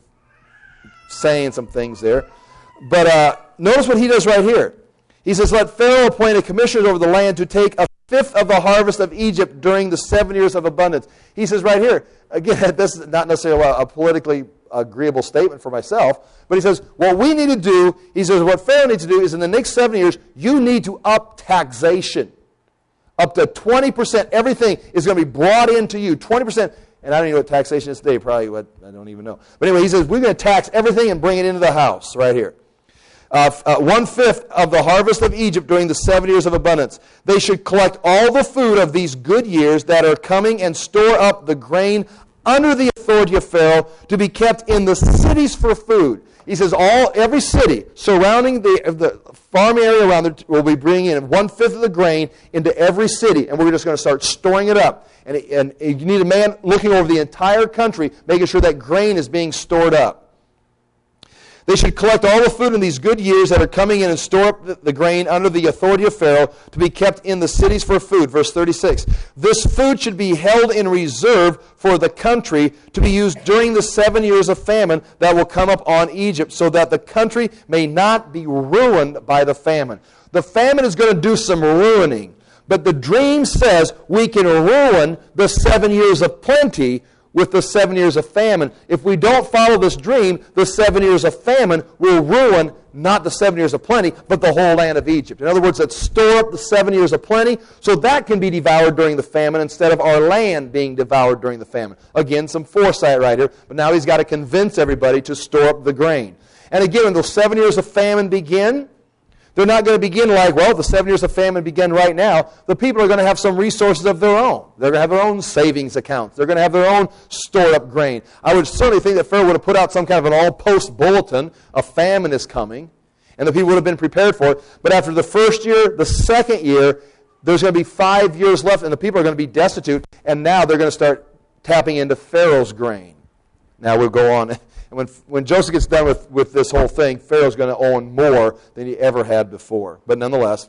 saying some things there. But uh, notice what he does right here. He says, let Pharaoh appoint a commissioner over the land to take a fifth of the harvest of Egypt during the seven years of abundance. He says right here, again, this is not necessarily a politically agreeable statement for myself, but he says, what we need to do, he says, what Pharaoh needs to do is in the next seven years, you need to up taxation. Up to twenty percent. Everything is going to be brought into you. twenty percent. And I don't even know what taxation is today. Probably what, I don't even know. But anyway, he says, we're going to tax everything and bring it into the house right here. Uh, uh, one-fifth of the harvest of Egypt during the seven years of abundance. They should collect all the food of these good years that are coming and store up the grain under the authority of Pharaoh to be kept in the cities for food. He says all every city surrounding the, the farm area around it will be bringing in one-fifth of the grain into every city, and we're just going to start storing it up. And, and you need a man looking over the entire country, making sure that grain is being stored up. They should collect all the food in these good years that are coming in and store up the, the grain under the authority of Pharaoh to be kept in the cities for food. Verse thirty-six. This food should be held in reserve for the country to be used during the seven years of famine that will come up on Egypt, so that the country may not be ruined by the famine. The famine is going to do some ruining, but the dream says we can ruin the seven years of plenty with the seven years of famine. If we don't follow this dream, the seven years of famine will ruin not the seven years of plenty, but the whole land of Egypt. In other words, let's store up the seven years of plenty so that can be devoured during the famine instead of our land being devoured during the famine. Again, some foresight right here, but now he's got to convince everybody to store up the grain. And again, when those seven years of famine begin, they're not going to begin like, well, the seven years of famine begin right now. The people are going to have some resources of their own. They're going to have their own savings accounts. They're going to have their own stored up grain. I would certainly think that Pharaoh would have put out some kind of an all-post bulletin. A famine is coming, and the people would have been prepared for it. But after the first year, the second year, there's going to be five years left, and the people are going to be destitute, and now they're going to start tapping into Pharaoh's grain. Now we'll go on. When, when Joseph gets done with, with this whole thing, Pharaoh's going to own more than he ever had before. But nonetheless,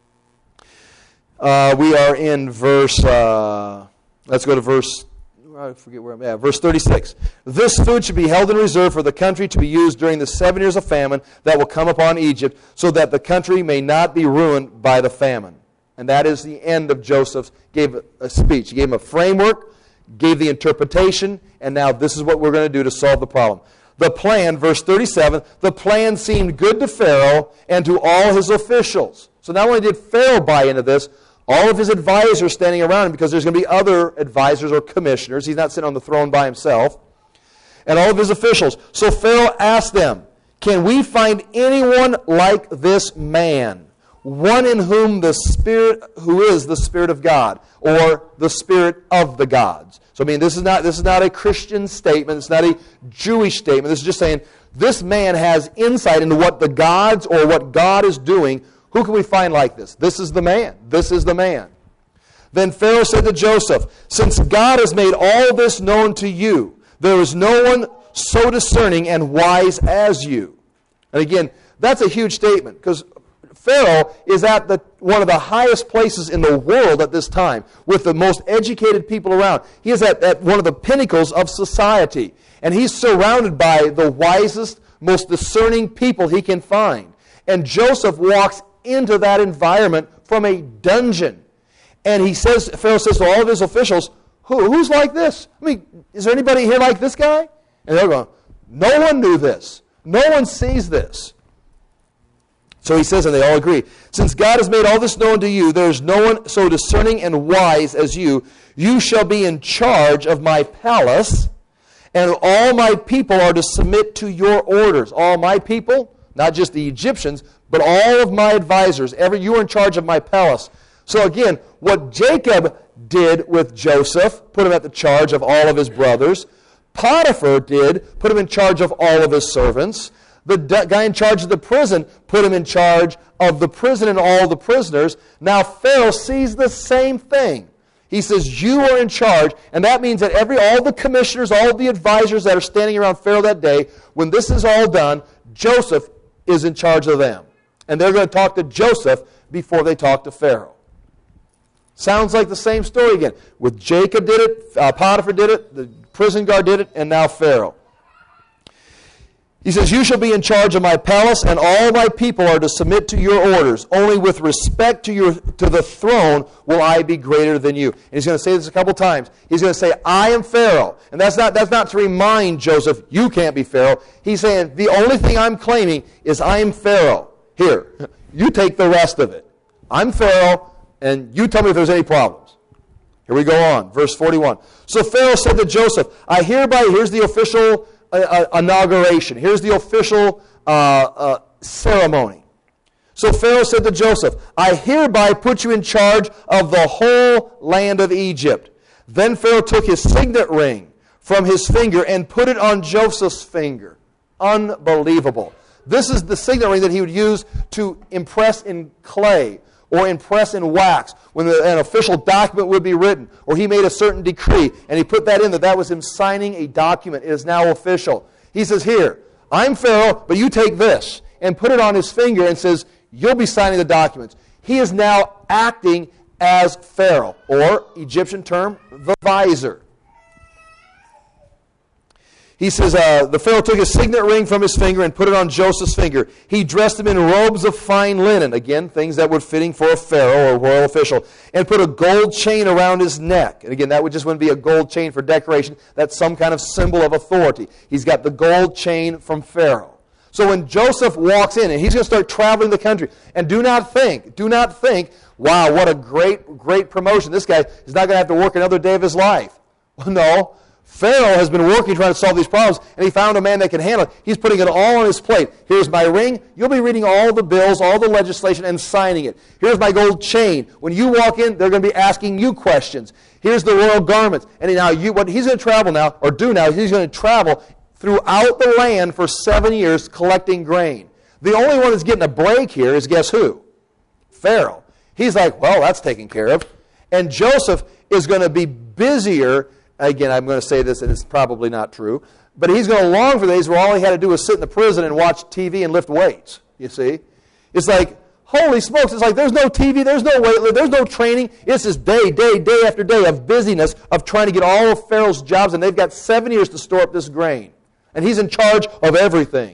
uh, we are in verse, uh, let's go to verse, I forget where I'm at, verse thirty-six. This food should be held in reserve for the country to be used during the seven years of famine that will come upon Egypt, so that the country may not be ruined by the famine. And that is the end of Joseph's, gave a speech. He gave him a framework, gave the interpretation, and now this is what we're going to do to solve the problem. The plan, verse thirty-seven, the plan seemed good to Pharaoh and to all his officials. So not only did Pharaoh buy into this, all of his advisors standing around him, because there's going to be other advisors or commissioners. He's not sitting on the throne by himself. And all of his officials. So Pharaoh asked them, can we find anyone like this man? One in whom the Spirit, who is the Spirit of God, or the Spirit of the gods. So I mean, this is not this is not a Christian statement. It's not a Jewish statement. This is just saying this man has insight into what the gods or what God is doing. Who can we find like this? This is the man. This is the man. Then Pharaoh said to Joseph, since God has made all this known to you, there is no one so discerning and wise as you. And again, that's a huge statement, because Pharaoh is at the, one of the highest places in the world at this time, with the most educated people around. He is at, at one of the pinnacles of society. And he's surrounded by the wisest, most discerning people he can find. And Joseph walks into that environment from a dungeon. And he says, Pharaoh says to all of his officials, Who, who's like this? I mean, is there anybody here like this guy? And they're going, no one knew this. No one sees this. So he says, and they all agree, since God has made all this known to you, there is no one so discerning and wise as you. You shall be in charge of my palace, and all my people are to submit to your orders. All my people, not just the Egyptians, but all of my advisors. Every, you are in charge of my palace. So again, what Jacob did with Joseph, put him at the charge of all of his brothers. Potiphar did, put him in charge of all of his servants. The guy in charge of the prison put him in charge of the prison and all the prisoners. Now Pharaoh sees the same thing. He says, you are in charge, and that means that every all the commissioners, all the advisors that are standing around Pharaoh that day, when this is all done, Joseph is in charge of them. And they're going to talk to Joseph before they talk to Pharaoh. Sounds like the same story again. With Jacob did it, uh, Potiphar did it, the prison guard did it, and now Pharaoh. He says, you shall be in charge of my palace, and all my people are to submit to your orders. Only with respect to your to the throne will I be greater than you. And he's going to say this a couple times. He's going to say, I am Pharaoh. And that's not, that's not to remind Joseph, you can't be Pharaoh. He's saying, the only thing I'm claiming is I am Pharaoh. Here, you take the rest of it. I'm Pharaoh, and you tell me if there's any problems. Here we go on, verse forty-one. So Pharaoh said to Joseph, I hereby, here's the official uh, uh, inauguration. Here's the official uh, uh, ceremony. So Pharaoh said to Joseph, I hereby put you in charge of the whole land of Egypt. Then Pharaoh took his signet ring from his finger and put it on Joseph's finger. Unbelievable. This is the signet ring that he would use to impress in clay or impress in wax when an official document would be written, or he made a certain decree, and he put that in, that that was him signing a document. It is now official. He says, here, I'm Pharaoh, but you take this, and put it on his finger and says, you'll be signing the documents. He is now acting as Pharaoh, or Egyptian term, the visor. He says, uh, the Pharaoh took his signet ring from his finger and put it on Joseph's finger. He dressed him in robes of fine linen, again, things that were fitting for a pharaoh or a royal official, and put a gold chain around his neck. And again, that would just wouldn't be a gold chain for decoration. That's some kind of symbol of authority. He's got the gold chain from Pharaoh. So when Joseph walks in, and he's going to start traveling the country, and do not think, do not think, wow, what a great, great promotion. This guy is not going to have to work another day of his life. Well, no. Pharaoh has been working trying to solve these problems, and he found a man that can handle it. He's putting it all on his plate. Here's my ring. You'll be reading all the bills, all the legislation, and signing it. Here's my gold chain. When you walk in, they're going to be asking you questions. Here's the royal garments. And now you, what he's going to travel now, or do now, he's going to travel throughout the land for seven years collecting grain. The only one that's getting a break here is guess who? Pharaoh. He's like, well, that's taken care of. And Joseph is going to be busier. Again, I'm going to say this, and it's probably not true, but he's going to long for days where all he had to do was sit in the prison and watch T V and lift weights, you see. It's like, holy smokes, it's like there's no T V, there's no weight, there's no training. It's just day, day, day after day of busyness of trying to get all of Pharaoh's jobs, and they've got seven years to store up this grain. And he's in charge of everything.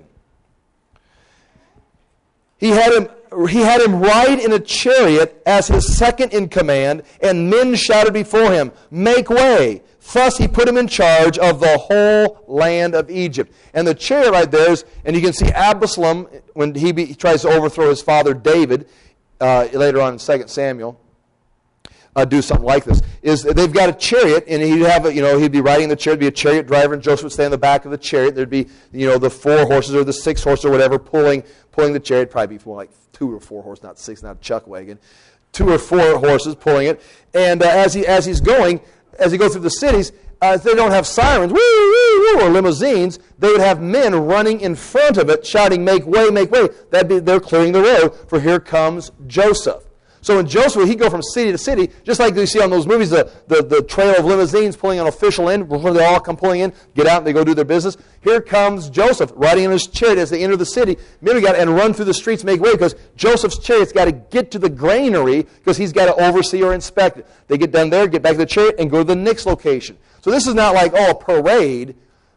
He had him He had him ride in a chariot as his second in command, and men shouted before him, make way. Thus he put him in charge of the whole land of Egypt. And the chariot right there is, and you can see Absalom, when he, be, he tries to overthrow his father David, uh, later on in Second Samuel, uh, do something like this, is they've got a chariot, and he'd have a, you know, he'd be riding the chariot, be a chariot driver, and Joseph would stay in the back of the chariot. There'd be, you know, the four horses or the six horses or whatever pulling pulling the chariot, probably be more like two or four horses, not six, not a chuck wagon, two or four horses pulling it. And uh, as he as he's going, as he goes through the cities, uh, they don't have sirens, woo, woo, woo, or limousines. They would have men running in front of it, shouting, make way, make way. That'd be, they're clearing the road, for here comes Joseph. So when Joseph, he'd go from city to city, just like you see on those movies, the, the, the trail of limousines pulling an official in, before they all come pulling in, get out and they go do their business. Here comes Joseph, riding in his chariot as they enter the city. Men got and run through the streets, make way, because Joseph's chariot's got to get to the granary, because he's got to oversee or inspect it. They get down there, get back to the chariot, and go to the next location. So this is not like, oh, a parade.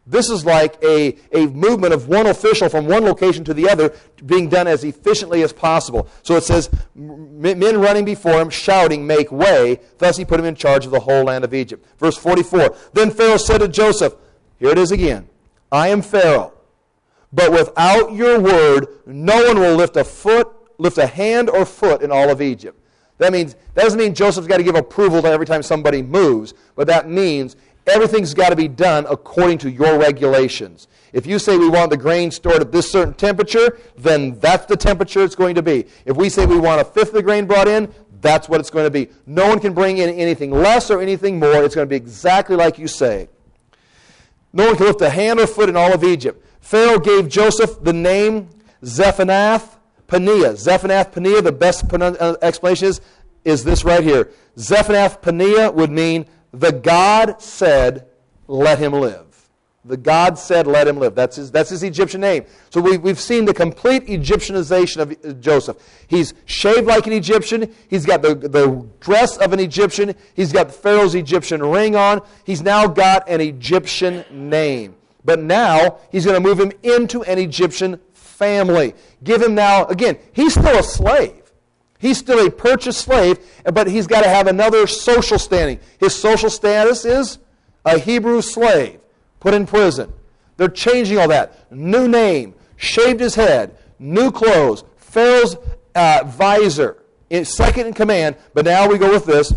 This is like a, a movement of one official from one location to the other being done as efficiently as possible. So it says, men running before him, shouting, make way. Thus he put him in charge of the whole land of Egypt. Verse forty-four, then Pharaoh said to Joseph, here it is again, I am Pharaoh, but without your word, no one will lift a foot, lift a hand or foot in all of Egypt. That means that doesn't mean Joseph's got to give approval to every time somebody moves, but that means everything's got to be done according to your regulations. If you say we want the grain stored at this certain temperature, then that's the temperature it's going to be. If we say we want a fifth of the grain brought in, that's what it's going to be. No one can bring in anything less or anything more. It's going to be exactly like you say. No one can lift a hand or foot in all of Egypt. Pharaoh gave Joseph the name Zephanath Paneah. Zephanath Paneah, the best explanation is, is this right here. Zephanath Paneah would mean, the God said, let him live. The God said, let him live. That's his, that's his Egyptian name. So we, we've seen the complete Egyptianization of Joseph. He's shaved like an Egyptian. He's got the, the dress of an Egyptian. He's got Pharaoh's Egyptian ring on. He's now got an Egyptian name. But now he's going to move him into an Egyptian family. Give him now, again, he's still a slave. He's still a purchased slave, but he's got to have another social standing. His social status is a Hebrew slave, put in prison. They're changing all that. New name, shaved his head, new clothes, Pharaoh's uh, visor, second in command, but now we go with this,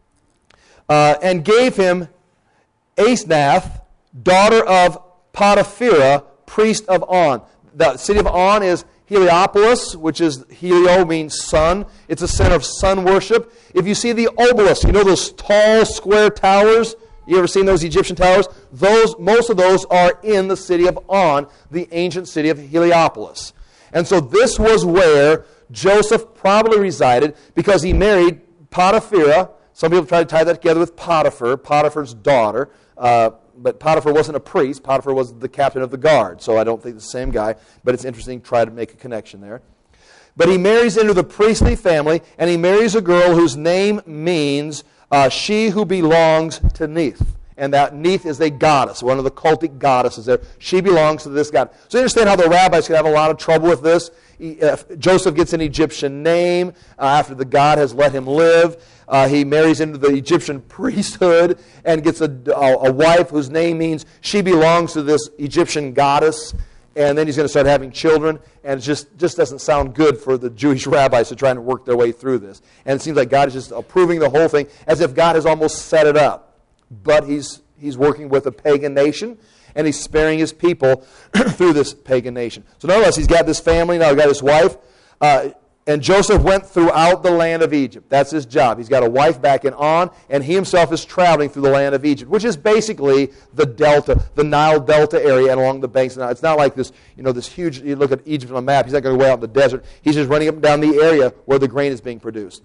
uh, and gave him Asenath, daughter of Potipherah, priest of On. The city of On is Heliopolis, which is, helio means sun. It's a center of sun worship. If you see the obelisk, you know those tall square towers? You ever seen those Egyptian towers? Those, most of those are in the city of On, the ancient city of Heliopolis. And so this was where Joseph probably resided because he married Potipherah. Some people try to tie that together with Potiphar, Potiphar's daughter. Uh, But Potiphar wasn't a priest. Potiphar was the captain of the guard. So I don't think it's the same guy. But it's interesting to try to make a connection there. But he marries into the priestly family, and he marries a girl whose name means uh, she who belongs to Neith. And that Neith is a goddess, one of the cultic goddesses there. She belongs to this god. So you understand how the rabbis could have a lot of trouble with this. He, uh, Joseph gets an Egyptian name uh, after the God has let him live. Uh, he marries into the Egyptian priesthood and gets a, a, a wife whose name means she belongs to this Egyptian goddess. And then he's going to start having children. And it just, just doesn't sound good for the Jewish rabbis to try and work their way through this. And it seems like God is just approving the whole thing as if God has almost set it up. But he's he's working with a pagan nation, and he's sparing his people through this pagan nation. So nonetheless, he's got this family, now he's got his wife, uh, and Joseph went throughout the land of Egypt. That's his job. He's got a wife back in On, and he himself is traveling through the land of Egypt, which is basically the delta, the Nile Delta area and along the banks of the Nile. It's not like this, you know, this huge, you look at Egypt on a map, he's not going to go out in the desert. He's just running up and down the area where the grain is being produced.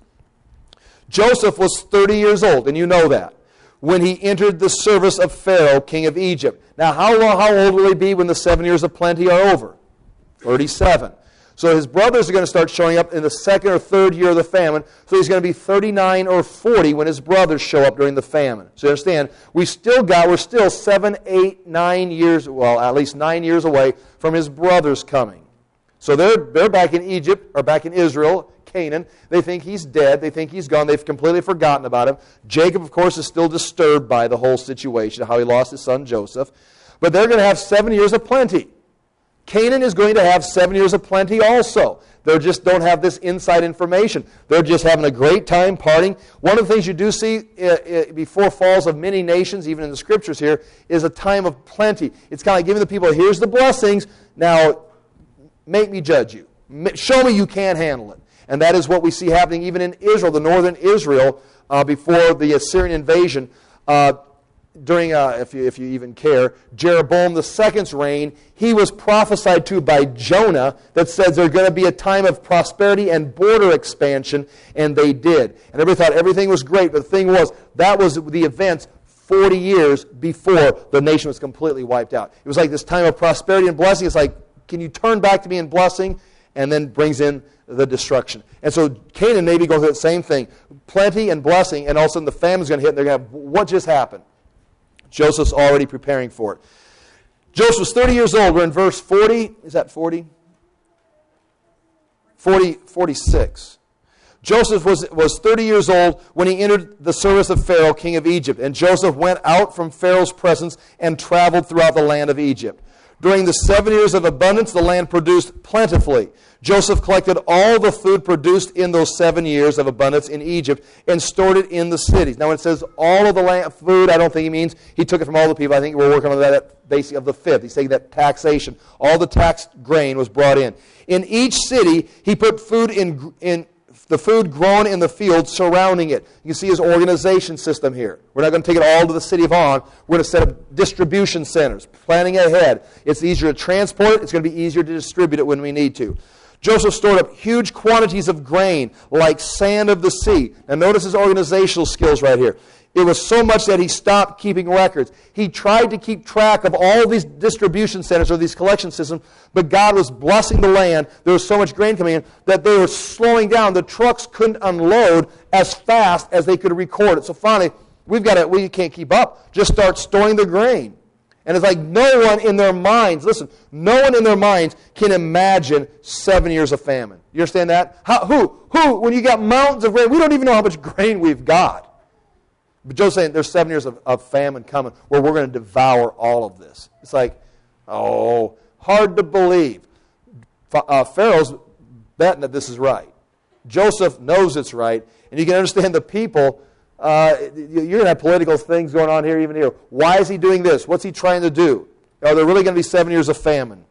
Joseph was thirty years old, and you know that, when he entered the service of Pharaoh, king of Egypt. Now, how long, how old will he be when the seven years of plenty are over? thirty-seven. So his brothers are going to start showing up in the second or third year of the famine. So he's going to be thirty-nine or forty when his brothers show up during the famine. So you understand, we still got, we're still seven, eight, nine years, well, at least nine years away from his brothers coming. So they're, they're back in Egypt, or back in Israel, Canaan. They think he's dead. They think he's gone. They've completely forgotten about him. Jacob, of course, is still disturbed by the whole situation, how he lost his son Joseph. But they're going to have seven years of plenty. Canaan is going to have seven years of plenty also. They just don't have this inside information. They're just having a great time partying. One of the things you do see uh, before falls of many nations, even in the scriptures here, is a time of plenty. It's kind of like giving the people, here's the blessings, now make me judge you. Show me you can't handle it. And that is what we see happening even in Israel, the northern Israel, uh, before the Assyrian invasion. Uh, during, uh, if you, if you even care, Jeroboam the second's reign, he was prophesied to by Jonah that says there's going to be a time of prosperity and border expansion, and they did. And everybody thought everything was great, but the thing was, that was the events forty years before the nation was completely wiped out. It was like this time of prosperity and blessing. It's like, can you turn back to me in blessing? And then brings in the destruction. And so Canaan maybe goes through the same thing. Plenty and blessing, and all of a sudden the famine's going to hit, and they're going to have, what just happened? Joseph's already preparing for it. Joseph was thirty years old. We're in verse forty. Is that forty? forty, forty-six. Joseph was, was thirty years old when he entered the service of Pharaoh, king of Egypt. And Joseph went out from Pharaoh's presence and traveled throughout the land of Egypt. During the seven years of abundance, the land produced plentifully. Joseph collected all the food produced in those seven years of abundance in Egypt and stored it in the cities. Now, when it says all of the land, food, I don't think he means he took it from all the people. I think we're working on that basic of the fifth. He's saying that taxation, all the taxed grain was brought in. In each city, he put food in in the food grown in the field surrounding it. You can see his organization system here. We're not going to take it all to the city of On. We're going to set up distribution centers, planning ahead. It's easier to transport it. It's going to be easier to distribute it when we need to. Joseph stored up huge quantities of grain like sand of the sea. Now notice his organizational skills right here. It was so much that he stopped keeping records. He tried to keep track of all these distribution centers or these collection systems, but God was blessing the land. There was so much grain coming in that they were slowing down. The trucks couldn't unload as fast as they could record it. So finally, we've got to, we can't keep up. Just start storing the grain. And it's like no one in their minds, listen, no one in their minds can imagine seven years of famine. You understand that? How, who? Who? When you got mountains of grain, we don't even know how much grain we've got. But Joe's saying there's seven years of, of famine coming where we're going to devour all of this. It's like, oh, hard to believe. Uh, Pharaoh's betting that this is right. Joseph knows it's right. And you can understand the people. Uh, you're going to have political things going on here, even here. Why is he doing this? What's he trying to do? Are there really going to be seven years of famine?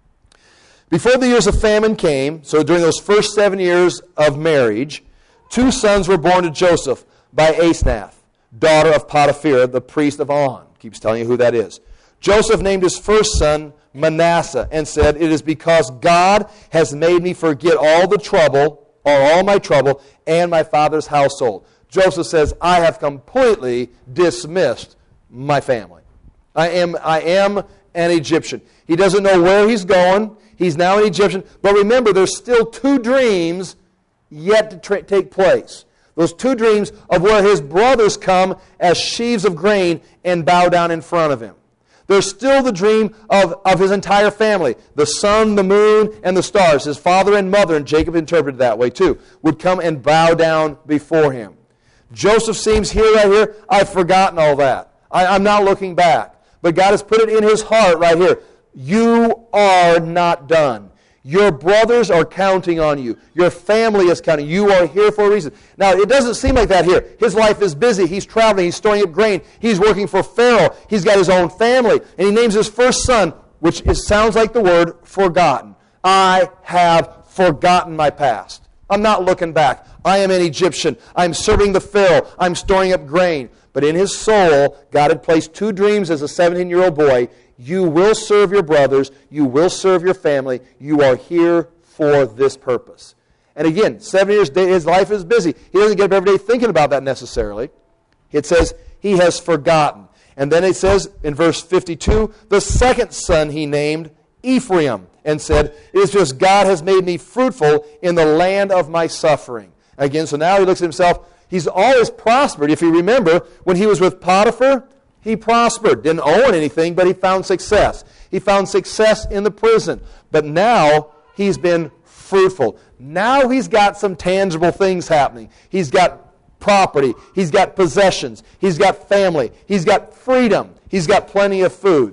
Before the years of famine came, so during those first seven years of marriage, two sons were born to Joseph by Asenath, daughter of Potiphar, the priest of On. Keeps telling you who that is. Joseph named his first son Manasseh and said, "It is because God has made me forget all the trouble, or all my trouble, and my father's household." Joseph says, I have completely dismissed my family. I am, I am an Egyptian. He doesn't know where he's going. He's now an Egyptian. But remember, there's still two dreams yet to tra- take place. Those two dreams of where his brothers come as sheaves of grain and bow down in front of him. There's still the dream of, of his entire family. The sun, the moon, and the stars. His father and mother, and Jacob interpreted that way too, would come and bow down before him. Joseph seems here, right here, I've forgotten all that. I, I'm not looking back. But God has put it in his heart right here. You are not done. Your brothers are counting on you. Your family is counting. You are here for a reason. Now, it doesn't seem like that here. His life is busy. He's traveling. He's storing up grain. He's working for Pharaoh. He's got his own family. And he names his first son, which is, sounds like the word forgotten. I have forgotten my past. I'm not looking back. I am an Egyptian. I'm serving the Pharaoh. I'm storing up grain. But in his soul, God had placed two dreams as a seventeen-year-old boy. You will serve your brothers. You will serve your family. You are here for this purpose. And again, seven years, his life is busy. He doesn't get up every day thinking about that necessarily. It says he has forgotten. And then it says in verse fifty-two, the second son he named Ephraim, and said, it is just God has made me fruitful in the land of my suffering. Again, so now he looks at himself. He's always prospered. If you remember, when he was with Potiphar, he prospered. Didn't own anything, but he found success. He found success in the prison. But now he's been fruitful. Now he's got some tangible things happening. He's got property. He's got possessions. He's got family. He's got freedom. He's got plenty of food.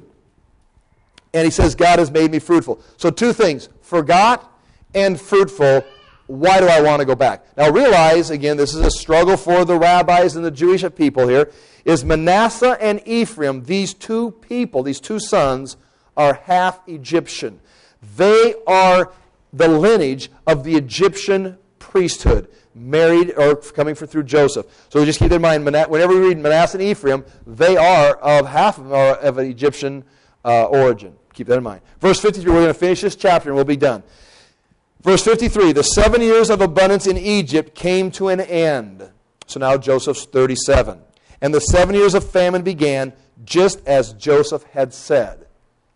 And he says, God has made me fruitful. So two things, forgot and fruitful. Why do I want to go back? Now realize, again, this is a struggle for the rabbis and the Jewish people here, is Manasseh and Ephraim, these two people, these two sons, are half Egyptian. They are the lineage of the Egyptian priesthood, married or coming through Joseph. So just keep in mind, whenever we read Manasseh and Ephraim, they are of half of them are of an Egyptian uh, origin. Keep that in mind. Verse fifty-three, we're going to finish this chapter and we'll be done. Verse fifty-three, the seven years of abundance in Egypt came to an end. So now Joseph's thirty-seven. And the seven years of famine began just as Joseph had said.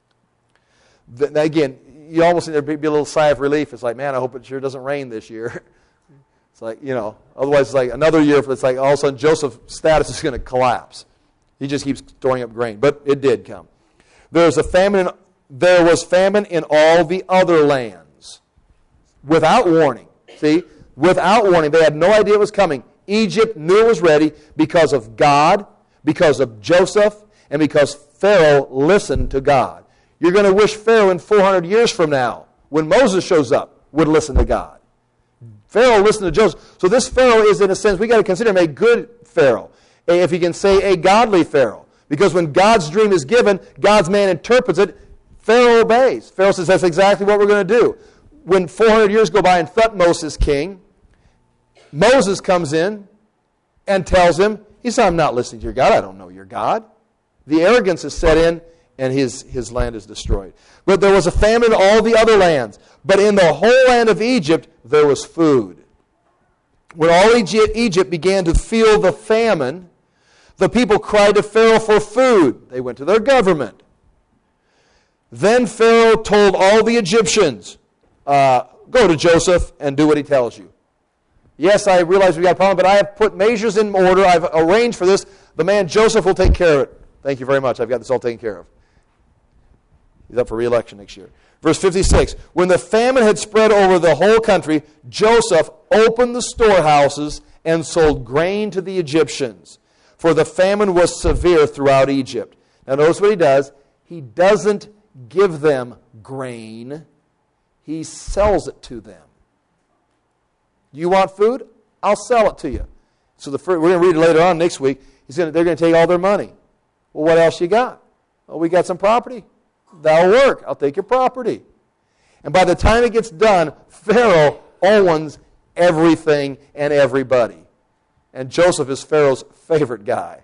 Now again, you almost need to be a little sigh of relief. It's like, man, I hope it sure doesn't rain this year. It's like, you know, otherwise it's like another year, it's like all of a sudden Joseph's status is going to collapse. He just keeps storing up grain. But it did come. There's a famine in, there was famine in all the other lands. Without warning. See? Without warning. They had no idea it was coming. Egypt knew it was ready because of God, because of Joseph, and because Pharaoh listened to God. You're going to wish Pharaoh in four hundred years from now, when Moses shows up, would listen to God. Pharaoh listened to Joseph. So this Pharaoh is, in a sense, we got to consider him a good Pharaoh. If you can say a godly Pharaoh. Because when God's dream is given, God's man interprets it, Pharaoh obeys. Pharaoh says, that's exactly what we're going to do. When four hundred years go by and Thutmose is king, Moses comes in and tells him, he said, I'm not listening to your God. I don't know your God. The arrogance is set in, and his, his land is destroyed. But there was a famine in all the other lands. But in the whole land of Egypt, there was food. When all Egypt, Egypt began to feel the famine, the people cried to Pharaoh for food. They went to their government. Then Pharaoh told all the Egyptians, uh, go to Joseph and do what he tells you. Yes, I realize we've got a problem, but I have put measures in order. I've arranged for this. The man Joseph will take care of it. Thank you very much. I've got this all taken care of. He's up for re-election next year. Verse fifty-six, when the famine had spread over the whole country, Joseph opened the storehouses and sold grain to the Egyptians, for the famine was severe throughout Egypt. Now notice what he does. He doesn't give them grain. He sells it to them. You want food? I'll sell it to you. So the first, we're going to read it later on next week. He's going to, they're going to take all their money. Well, what else you got? Well, we got some property. That'll work. I'll take your property. And by the time it gets done, Pharaoh owns everything and everybody. And Joseph is Pharaoh's favorite guy.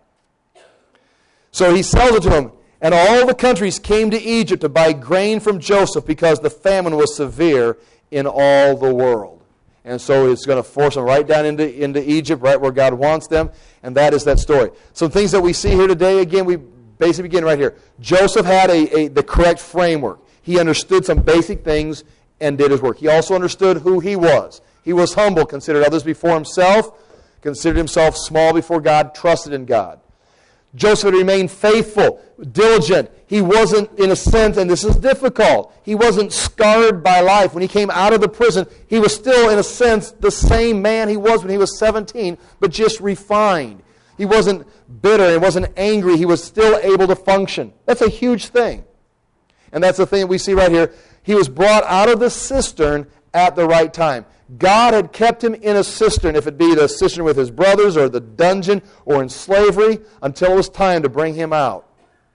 So he sells it to him. And all the countries came to Egypt to buy grain from Joseph because the famine was severe in all the world. And so it's going to force them right down into, into Egypt, right where God wants them. And that is that story. Some things that we see here today, again, we basically begin right here. Joseph had a, a the correct framework. He understood some basic things and did his work. He also understood who he was. He was humble, considered others before himself, considered himself small before God, trusted in God. Joseph remained faithful, diligent. He wasn't, in a sense, and this is difficult, he wasn't scarred by life. When he came out of the prison, he was still, in a sense, the same man he was when he was seventeen, but just refined. He wasn't bitter, he wasn't angry. He was still able to function. That's a huge thing. And that's the thing that we see right here. He was brought out of the cistern at the right time. God had kept him in a cistern, if it be the cistern with his brothers or the dungeon or in slavery, until it was time to bring him out.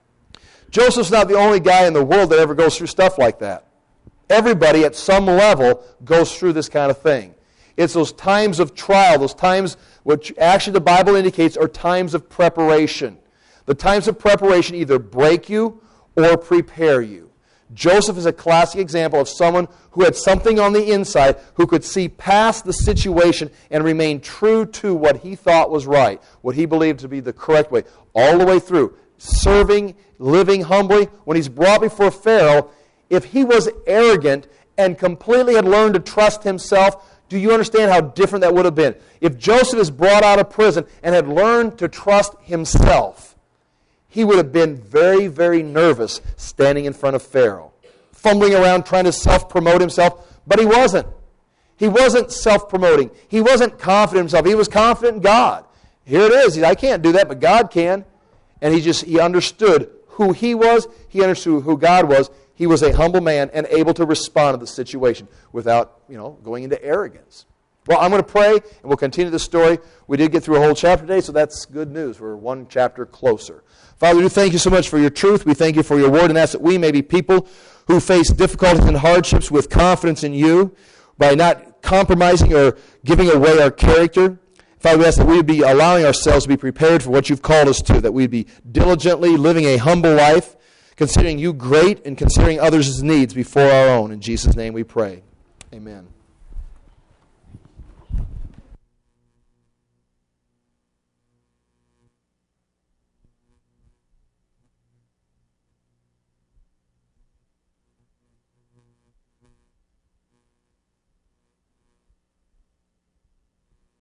Joseph's not the only guy in the world that ever goes through stuff like that. Everybody at some level goes through this kind of thing. It's those times of trial, those times which actually the Bible indicates are times of preparation. The times of preparation either break you or prepare you. Joseph is a classic example of someone who had something on the inside, who could see past the situation and remain true to what he thought was right, what he believed to be the correct way, all the way through. Serving, living humbly. When he's brought before Pharaoh, if he was arrogant and completely had learned to trust himself, do you understand how different that would have been? If Joseph is brought out of prison and had learned to trust himself, he would have been very, very nervous standing in front of Pharaoh, fumbling around trying to self-promote himself, but he wasn't. He wasn't self-promoting. He wasn't confident in himself. He was confident in God. Here it is. I can't do that, but God can. And he just he understood who he was. He understood who God was. He was a humble man and able to respond to the situation without, you know, going into arrogance. Well, I'm going to pray, and we'll continue the story. We did get through a whole chapter today, so that's good news. We're one chapter closer. Father, we do thank you so much for your truth. We thank you for your word, and ask that we may be people who face difficulties and hardships with confidence in you by not compromising or giving away our character. Father, we ask that we would be allowing ourselves to be prepared for what you've called us to, that we'd be diligently living a humble life, considering you great and considering others' needs before our own. In Jesus' name we pray. Amen.